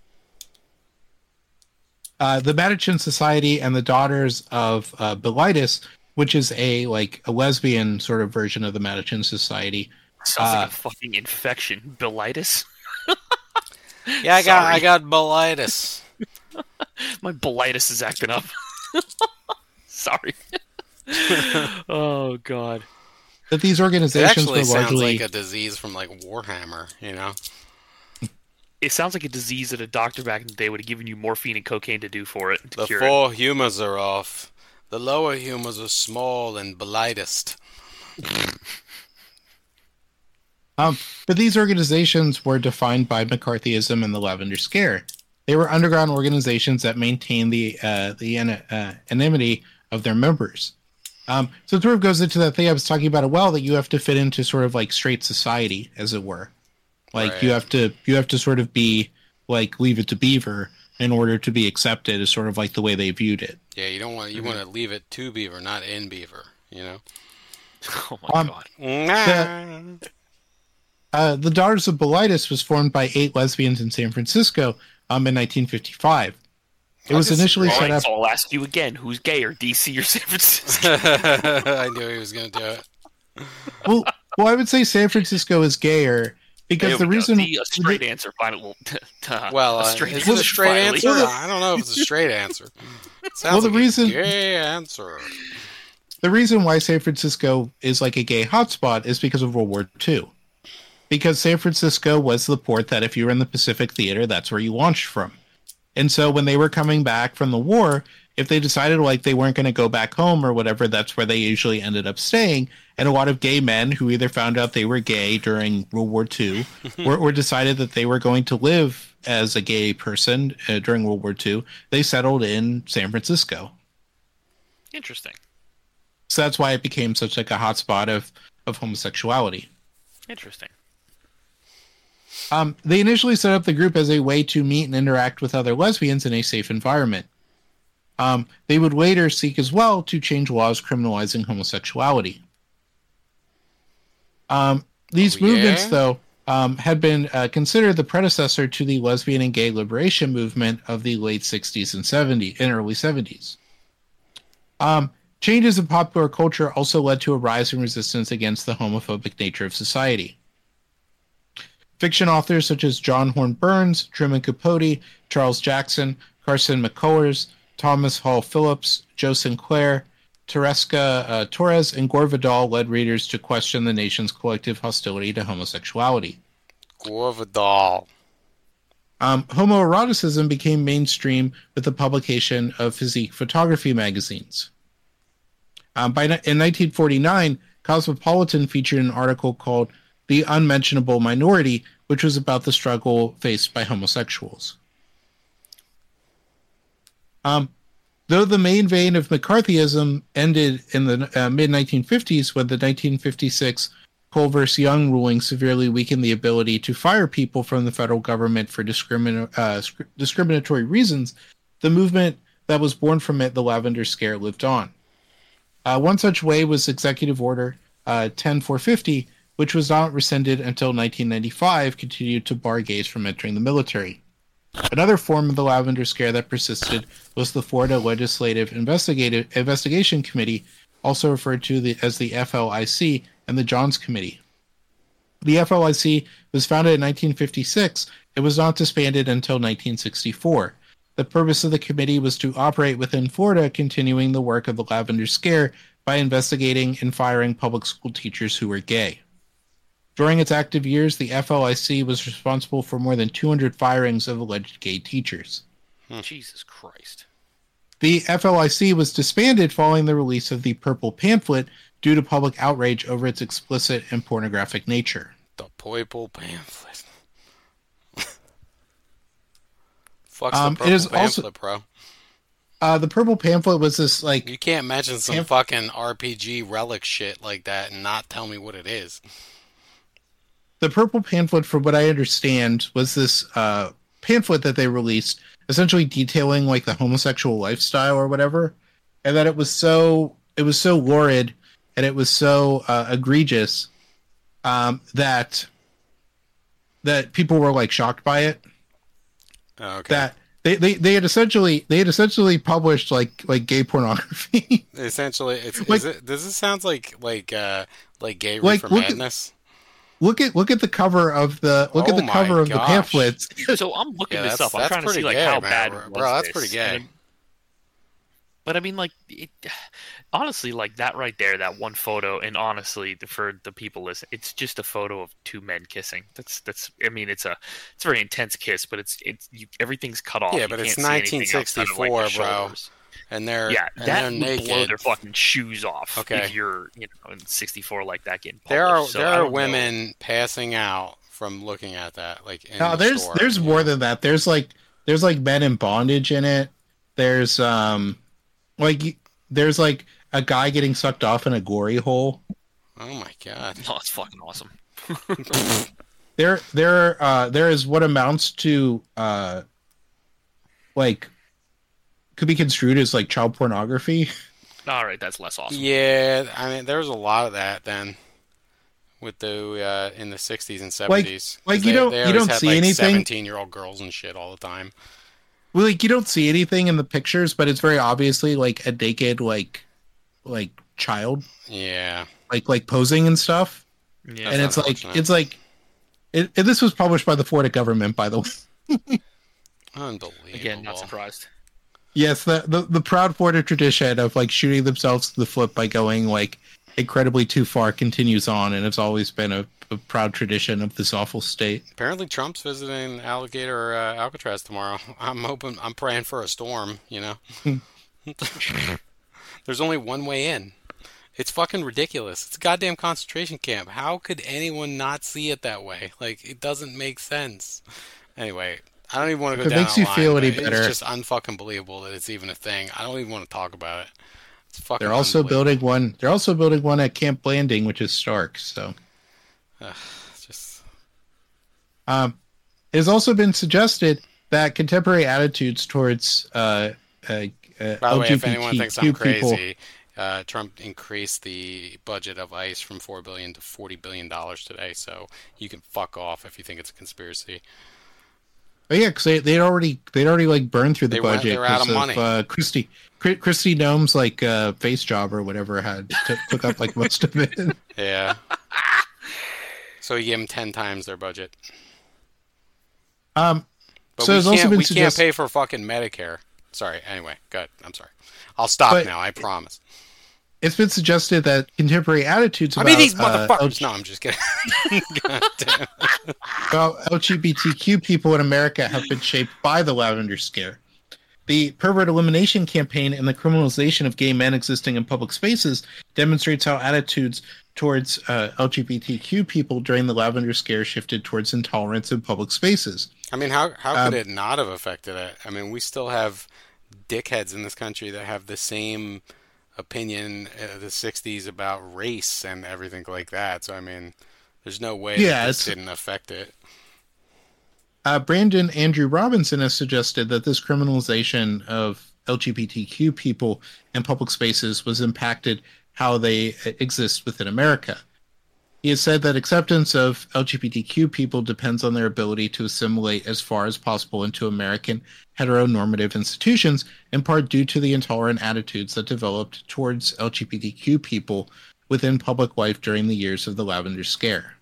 The Mattachine Society and the Daughters of Bilitis, which is a lesbian sort of version of the Mattachine Society. Sounds like a fucking infection. Bilitis? Yeah, I got bilitis. My bilitis is acting up. Sorry. Oh, God. That these It organizations actually were sounds largely... like a disease from like Warhammer, you know? It sounds like a disease that a doctor back in the day would have given you morphine and cocaine to do for it. The cure four humours are off. The lower humours are small and bilitist. But these organizations were defined by McCarthyism and the Lavender Scare. They were underground organizations that maintained the anonymity of their members. So it sort of goes into that thing I was talking about that you have to fit into sort of like straight society, as it were. Like Right. you have to sort of be like Leave It to Beaver in order to be accepted, is sort of like the way they viewed it. Yeah, you want to leave it to Beaver, not in Beaver, you know? Oh, my God. The Daughters of Bilitis was formed by 8 lesbians in San Francisco in 1955. It was initially set up... I'll ask you again, who's gayer, DC or San Francisco? I knew he was going to do it. Well, I would say San Francisco is gayer because the reason... A straight answer, finally. Well, a straight is it a straight finally. answer? I don't know if it's a straight answer. It sounds the like reason- a gay answer. The reason why San Francisco is like a gay hotspot is because of World War II. Because San Francisco was the port that if you were in the Pacific Theater, that's where you launched from. And so when they were coming back from the war, if they decided like they weren't going to go back home or whatever, that's where they usually ended up staying. And a lot of gay men who either found out they were gay during World War II or decided that they were going to live as a gay person during World War II, they settled in San Francisco. Interesting. So that's why it became such like a hotspot of homosexuality. Interesting. They initially set up the group as a way to meet and interact with other lesbians in a safe environment. They would later seek as well to change laws criminalizing homosexuality. These movements, though, had been considered the predecessor to the lesbian and gay liberation movement of the late 60s and 70s and early 70s. Changes in popular culture also led to a rise in resistance against the homophobic nature of society. Fiction authors such as John Horn Burns, Truman Capote, Charles Jackson, Carson McCullers, Thomas Hall Phillips, Joe Sinclair, Tereska Torres, and Gore Vidal led readers to question the nation's collective hostility to homosexuality. Gore Vidal. Homoeroticism became mainstream with the publication of physique photography magazines. In 1949, Cosmopolitan featured an article called The Unmentionable Minority, which was about the struggle faced by homosexuals. Though the main vein of McCarthyism ended in the mid-1950s when the 1956 Culver's Young ruling severely weakened the ability to fire people from the federal government for discriminatory reasons, the movement that was born from it, the Lavender Scare, lived on. One such way was Executive Order 10450, which was not rescinded until 1995, continued to bar gays from entering the military. Another form of the Lavender Scare that persisted was the Florida Legislative Investigation Committee, also referred to as the FLIC, and the Johns Committee. The FLIC was founded in 1956 and was not disbanded until 1964. The purpose of the committee was to operate within Florida, continuing the work of the Lavender Scare by investigating and firing public school teachers who were gay. During its active years, the FLIC was responsible for more than 200 firings of alleged gay teachers. Jesus Christ. The FLIC was disbanded following the release of the Purple Pamphlet due to public outrage over its explicit and pornographic nature. The purple pamphlet. Fuck's the It purple is pamphlet, also bro? the purple pamphlet was this like You can't mention some Pamp- fucking RPG relic shit like that and not tell me what it is. the purple pamphlet, from what I understand, was this pamphlet that they released, essentially detailing like the homosexual lifestyle or whatever, and that it was so lurid and it was so egregious that people were like shocked by it. Oh, okay. That they had essentially published like gay pornography. Essentially, Like- does this sound like gay Like, reefer look at- madness? look at the cover of the Oh the my cover of the gosh. pamphlets. So I'm looking Yeah, this up. I'm trying to pretty see like gay, how man, bad bro. was Bro, that's this. pretty gay. But I mean, like, honestly, like that right there, that one photo, and honestly, for the people listening, it's just a photo of two men kissing. That's. I mean, it's a very intense kiss, but everything's cut off. Yeah, You but it's can't see anything outside of, like, the 1964, bro. shoulders. And they're Yeah, and that they're would naked. blow their fucking shoes off. Okay. If you're, in '64 like that getting published. There are So I don't know. women passing out from looking at that. Like in No, the store, there's you more know? than that. There's like men in bondage in it. There's there's like a guy getting sucked off in a glory hole. Oh my god. Oh, it's fucking awesome. There is what amounts to like could be construed as like child pornography. All right, that's less awesome. Yeah, I mean, there was a lot of that then, with the in the 60s and 70s. like 'Cause you don't- they you always don't had, see like, anything. 17-year-old girls and shit all the time. Well, like you don't see anything in the pictures, but it's very obviously like a naked like child Yeah, like posing and stuff. Yeah. And That's it's like this was published by the Florida government, by the way. unbelievable. Again, not surprised. Yes, the proud Florida tradition of like shooting themselves to the foot by going like incredibly too far continues on, and it's always been a proud tradition of this awful state. Apparently, Trump's visiting Alligator Alcatraz tomorrow. I'm praying for a storm. There's only one way in. It's fucking ridiculous. It's a goddamn concentration camp. How could anyone not see it that way? Like, it doesn't make sense. Anyway, I don't even want to go If it down makes that you line, feel any but better- It's just unfucking believable that it's even a thing. I don't even want to talk about it. It's fucking. They're also unbelievable. building one. They're also building one at Camp Blanding, which is Stark. So It's just. it has also been suggested that contemporary attitudes towards By the way, if anyone thinks I'm LGBTQ people. crazy, Trump increased the budget of ICE from $4 billion to $40 billion today. So you can fuck off if you think it's a conspiracy. Oh yeah, because they'd already like burned through the budget. They were out of 'cause money. Christy Gnome's like face job or whatever took up like most of it. Yeah. So you give them 10 times their budget. But But there's also been we can't pay for fucking Medicare. Sorry. Anyway, good. I'm sorry. I'll stop But- now. I promise. It's been suggested that contemporary attitudes I about mean, these motherfuckers. No, I'm just kidding. God damn. about LGBTQ people in America have been shaped by the Lavender Scare. The pervert elimination campaign and the criminalization of gay men existing in public spaces demonstrates how attitudes towards LGBTQ people during the Lavender Scare shifted towards intolerance in public spaces. I mean, how could it not have affected it? I mean, we still have dickheads in this country that have the same opinion the 60s about race and everything like that. So, I mean, there's no way that this didn't affect it. Brandon Andrew Robinson has suggested that this criminalization of LGBTQ people in public spaces was impacted how they exist within America. He has said that acceptance of LGBTQ people depends on their ability to assimilate as far as possible into American heteronormative institutions, in part due to the intolerant attitudes that developed towards LGBTQ people within public life during the years of the Lavender Scare.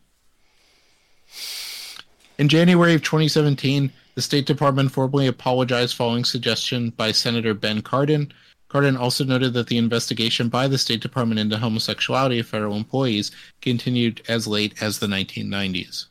In January of 2017, the State Department formally apologized following suggestion by Senator Ben Cardin. Cardin also noted that the investigation by the State Department into homosexuality of federal employees continued as late as the 1990s.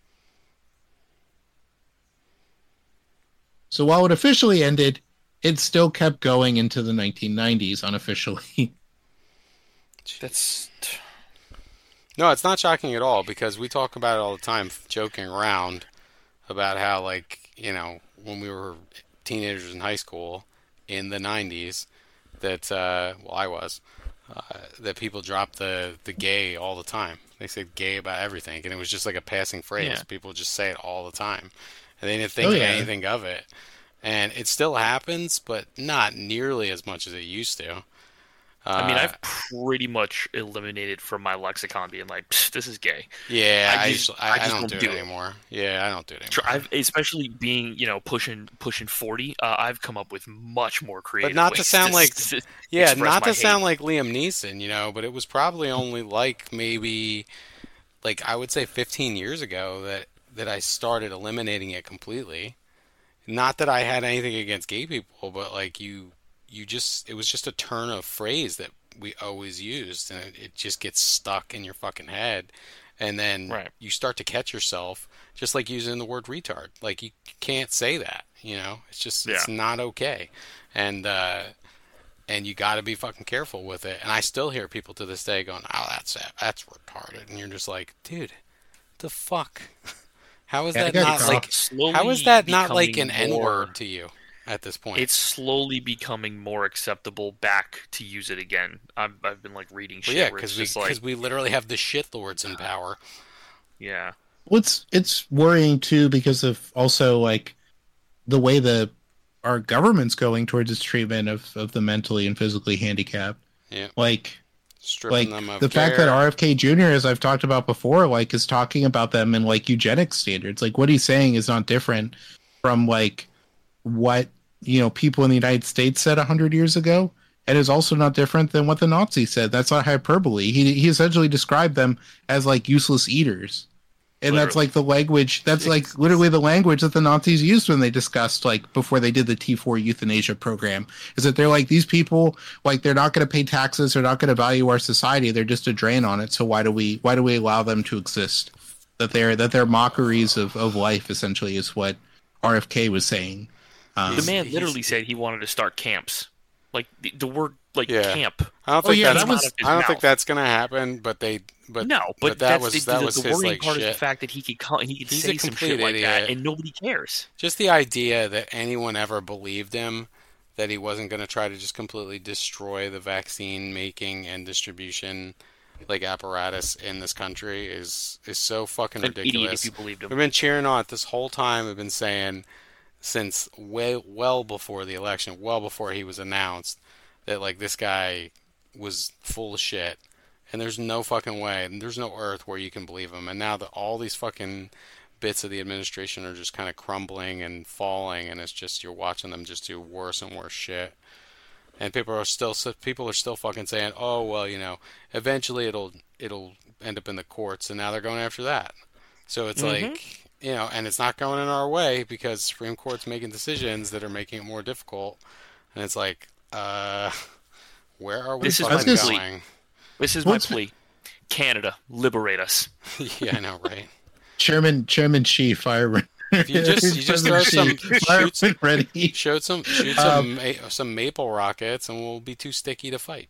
So while it officially ended, it still kept going into the 1990s unofficially. That's No, it's not shocking at all because we talk about it all the time, joking around about how, like, when we were teenagers in high school in the 90s, that, well, I was, that people dropped the gay all the time. They said gay about everything, and it was just like a passing phrase. Yeah. People just say it all the time, and they didn't Oh think yeah. anything of it. And it still happens, but not nearly as much as it used to. I mean, Uh, I've pretty much eliminated from my lexicon being like, "Psh, this is gay." yeah, I I just, usually, I I just don't don't do do it it. anymore. Yeah, I don't do it anymore. I've, especially being, pushing 40, I've come up with much more But creative not to ways sound like, to yeah, express not my to hate. sound like Liam Neeson, but it was probably only like maybe like I would say 15 years ago that I started eliminating it completely. Not that I had anything against gay people, but like you just it was just a turn of phrase that we always used, and it just gets stuck in your fucking head, and then Right. you start to catch yourself just like using the word retard. Like you can't say that, It's just Yeah. it's not okay, and and you got to be fucking careful with it. And I still hear people to this day going, "Oh, that's retarded," and you're just like, dude, the fuck. How is Yeah, I that gotta not go. like? Slowly How is that not like an becoming N more. word to you at this point? It's slowly becoming more acceptable back to use it again. I've been like reading Well, shit yeah, where it's because we just like, literally have the shit lords in power. yeah, Well, it's worrying too because of also like the way the our government's going towards its treatment of the mentally and physically handicapped. Yeah, Like stripping them of the fact that care. RFK Jr., as I've talked about before, like is talking about them in like eugenics standards. Like what he's saying is not different from like what people in the United States said 100 years ago, and is also not different than what the Nazis said. That's not hyperbole. He essentially described them as like useless eaters. And that's literally. like the language. That's like literally the language that the Nazis used when they discussed, like, before they did the T4 euthanasia program. Is that they're like, these people, like, they're not going to pay taxes, they're not going to value our society, they're just a drain on it. So why do we allow them to exist? That they're mockeries of life, essentially, is what RFK was saying. The man He's- literally said he wanted to start camps. Like the word, like Yeah. camp. I don't Oh, think yeah, that's. that was- I don't think that's gonna happen. But No, but that that's was the his worrying like part is the shit. fact that he could He's a say some complete shit like that idiot. and nobody cares. Just the idea that anyone ever believed him, that he wasn't going to try to just completely destroy the vaccine making and distribution like apparatus in this country is so fucking An idiot ridiculous. if you believed We've him. been cheering on it this whole time. We've been saying since well before the election, well before he was announced, that like this guy was full of shit. And there's no fucking way, and there's no earth where you can believe him. And now that all these fucking bits of the administration are just kind of crumbling and falling, and it's just you're watching them just do worse and worse shit. And people are still fucking saying, "Oh well, eventually it'll end up in the courts," and now they're going after that. So it's like, and it's not going in our way because Supreme Court's making decisions that are making it more difficult. And it's like, where are we This is my fucking plea. going? This is my What's- plea. Canada, liberate us. Yeah, I know, right? Chairman Chief, fire. You just throw some fireman ready. shoot some some maple rockets, and we'll be too sticky to fight.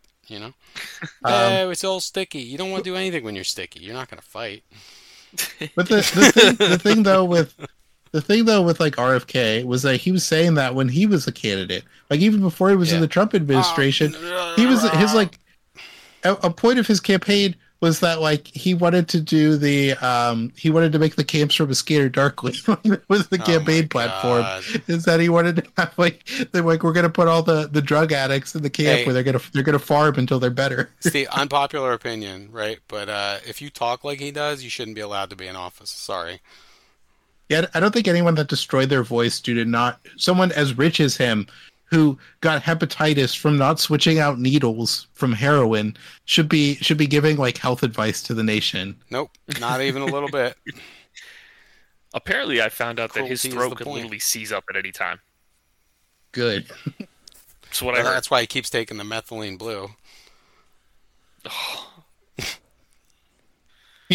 It's all sticky. You don't want to do anything when you're sticky. You're not going to fight. But the thing though with like RFK was that he was saying that when he was a candidate, like even before he was in Yeah. the Trump administration, he was his like a point of his campaign was that like he wanted to do he wanted to make the camps from a Scanner Darkly. That was the Oh campaign my platform. God. Is that he wanted to have they're like we're gonna put all the drug addicts in the camp Hey. where they're gonna farm until they're better. It's the unpopular opinion, right? But if you talk like he does, you shouldn't be allowed to be in office. Sorry. Yeah, I don't think anyone that destroyed their voice due to not someone as rich as him who got hepatitis from not switching out needles from heroin should be giving like health advice to the nation. Nope, not even a little bit. Apparently, I found out that his Cruelty is throat the could point. literally seize up at any time. Good. That's what I heard. That's why he keeps taking the methylene blue.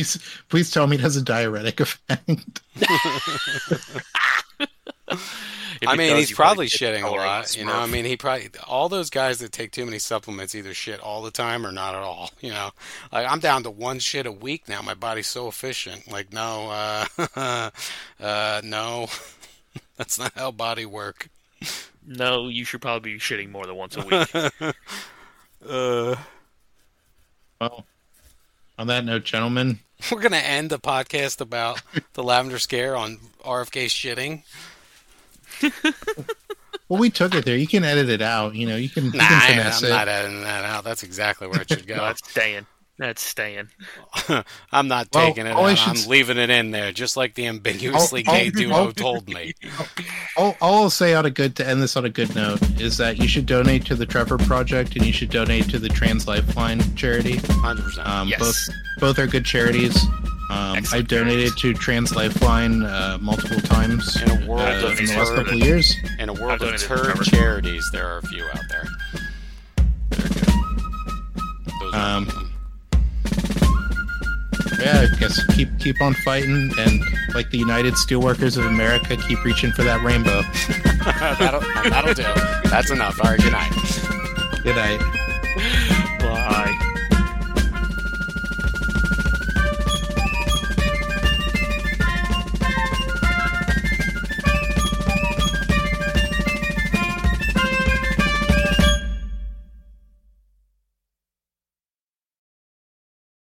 Please tell me it has a diuretic effect. I mean, does, he's you probably get shitting a coloring lot. You know, I Smurf. mean, he probably all those guys that take too many supplements either shit all the time or not at all. You know, like I'm down to one shit a week now. My body's so efficient. Like, no, no, that's not how body work. No, you should probably be shitting more than once a week. Well, on that note, gentlemen, We're gonna end the podcast about the lavender scare on RFK shitting. well, we took it there. You can edit it out. You know, you can Nah, finesse I'm it. not editing that out. That's exactly where it should No, go. that's staying. That's staying. I'm not Well, taking it all I out. should I'm leaving it in there, just like the ambiguously gay duo told me. All I'll say to end this on a good note is that you should donate to the Trevor Project and you should donate to the Trans Lifeline charity. 100%. Yes. Both are good charities. I've Excellent donated to Trans Lifeline multiple times In a world in of the last couple of turd, years. in a world I've of donated to turd Trevor. charities, there are a few out there. They're good. Those are one of them. Yeah, I guess keep on fighting, and like the United Steelworkers of America, keep reaching for that rainbow. That'll do. That's enough. All right, good night. Good night.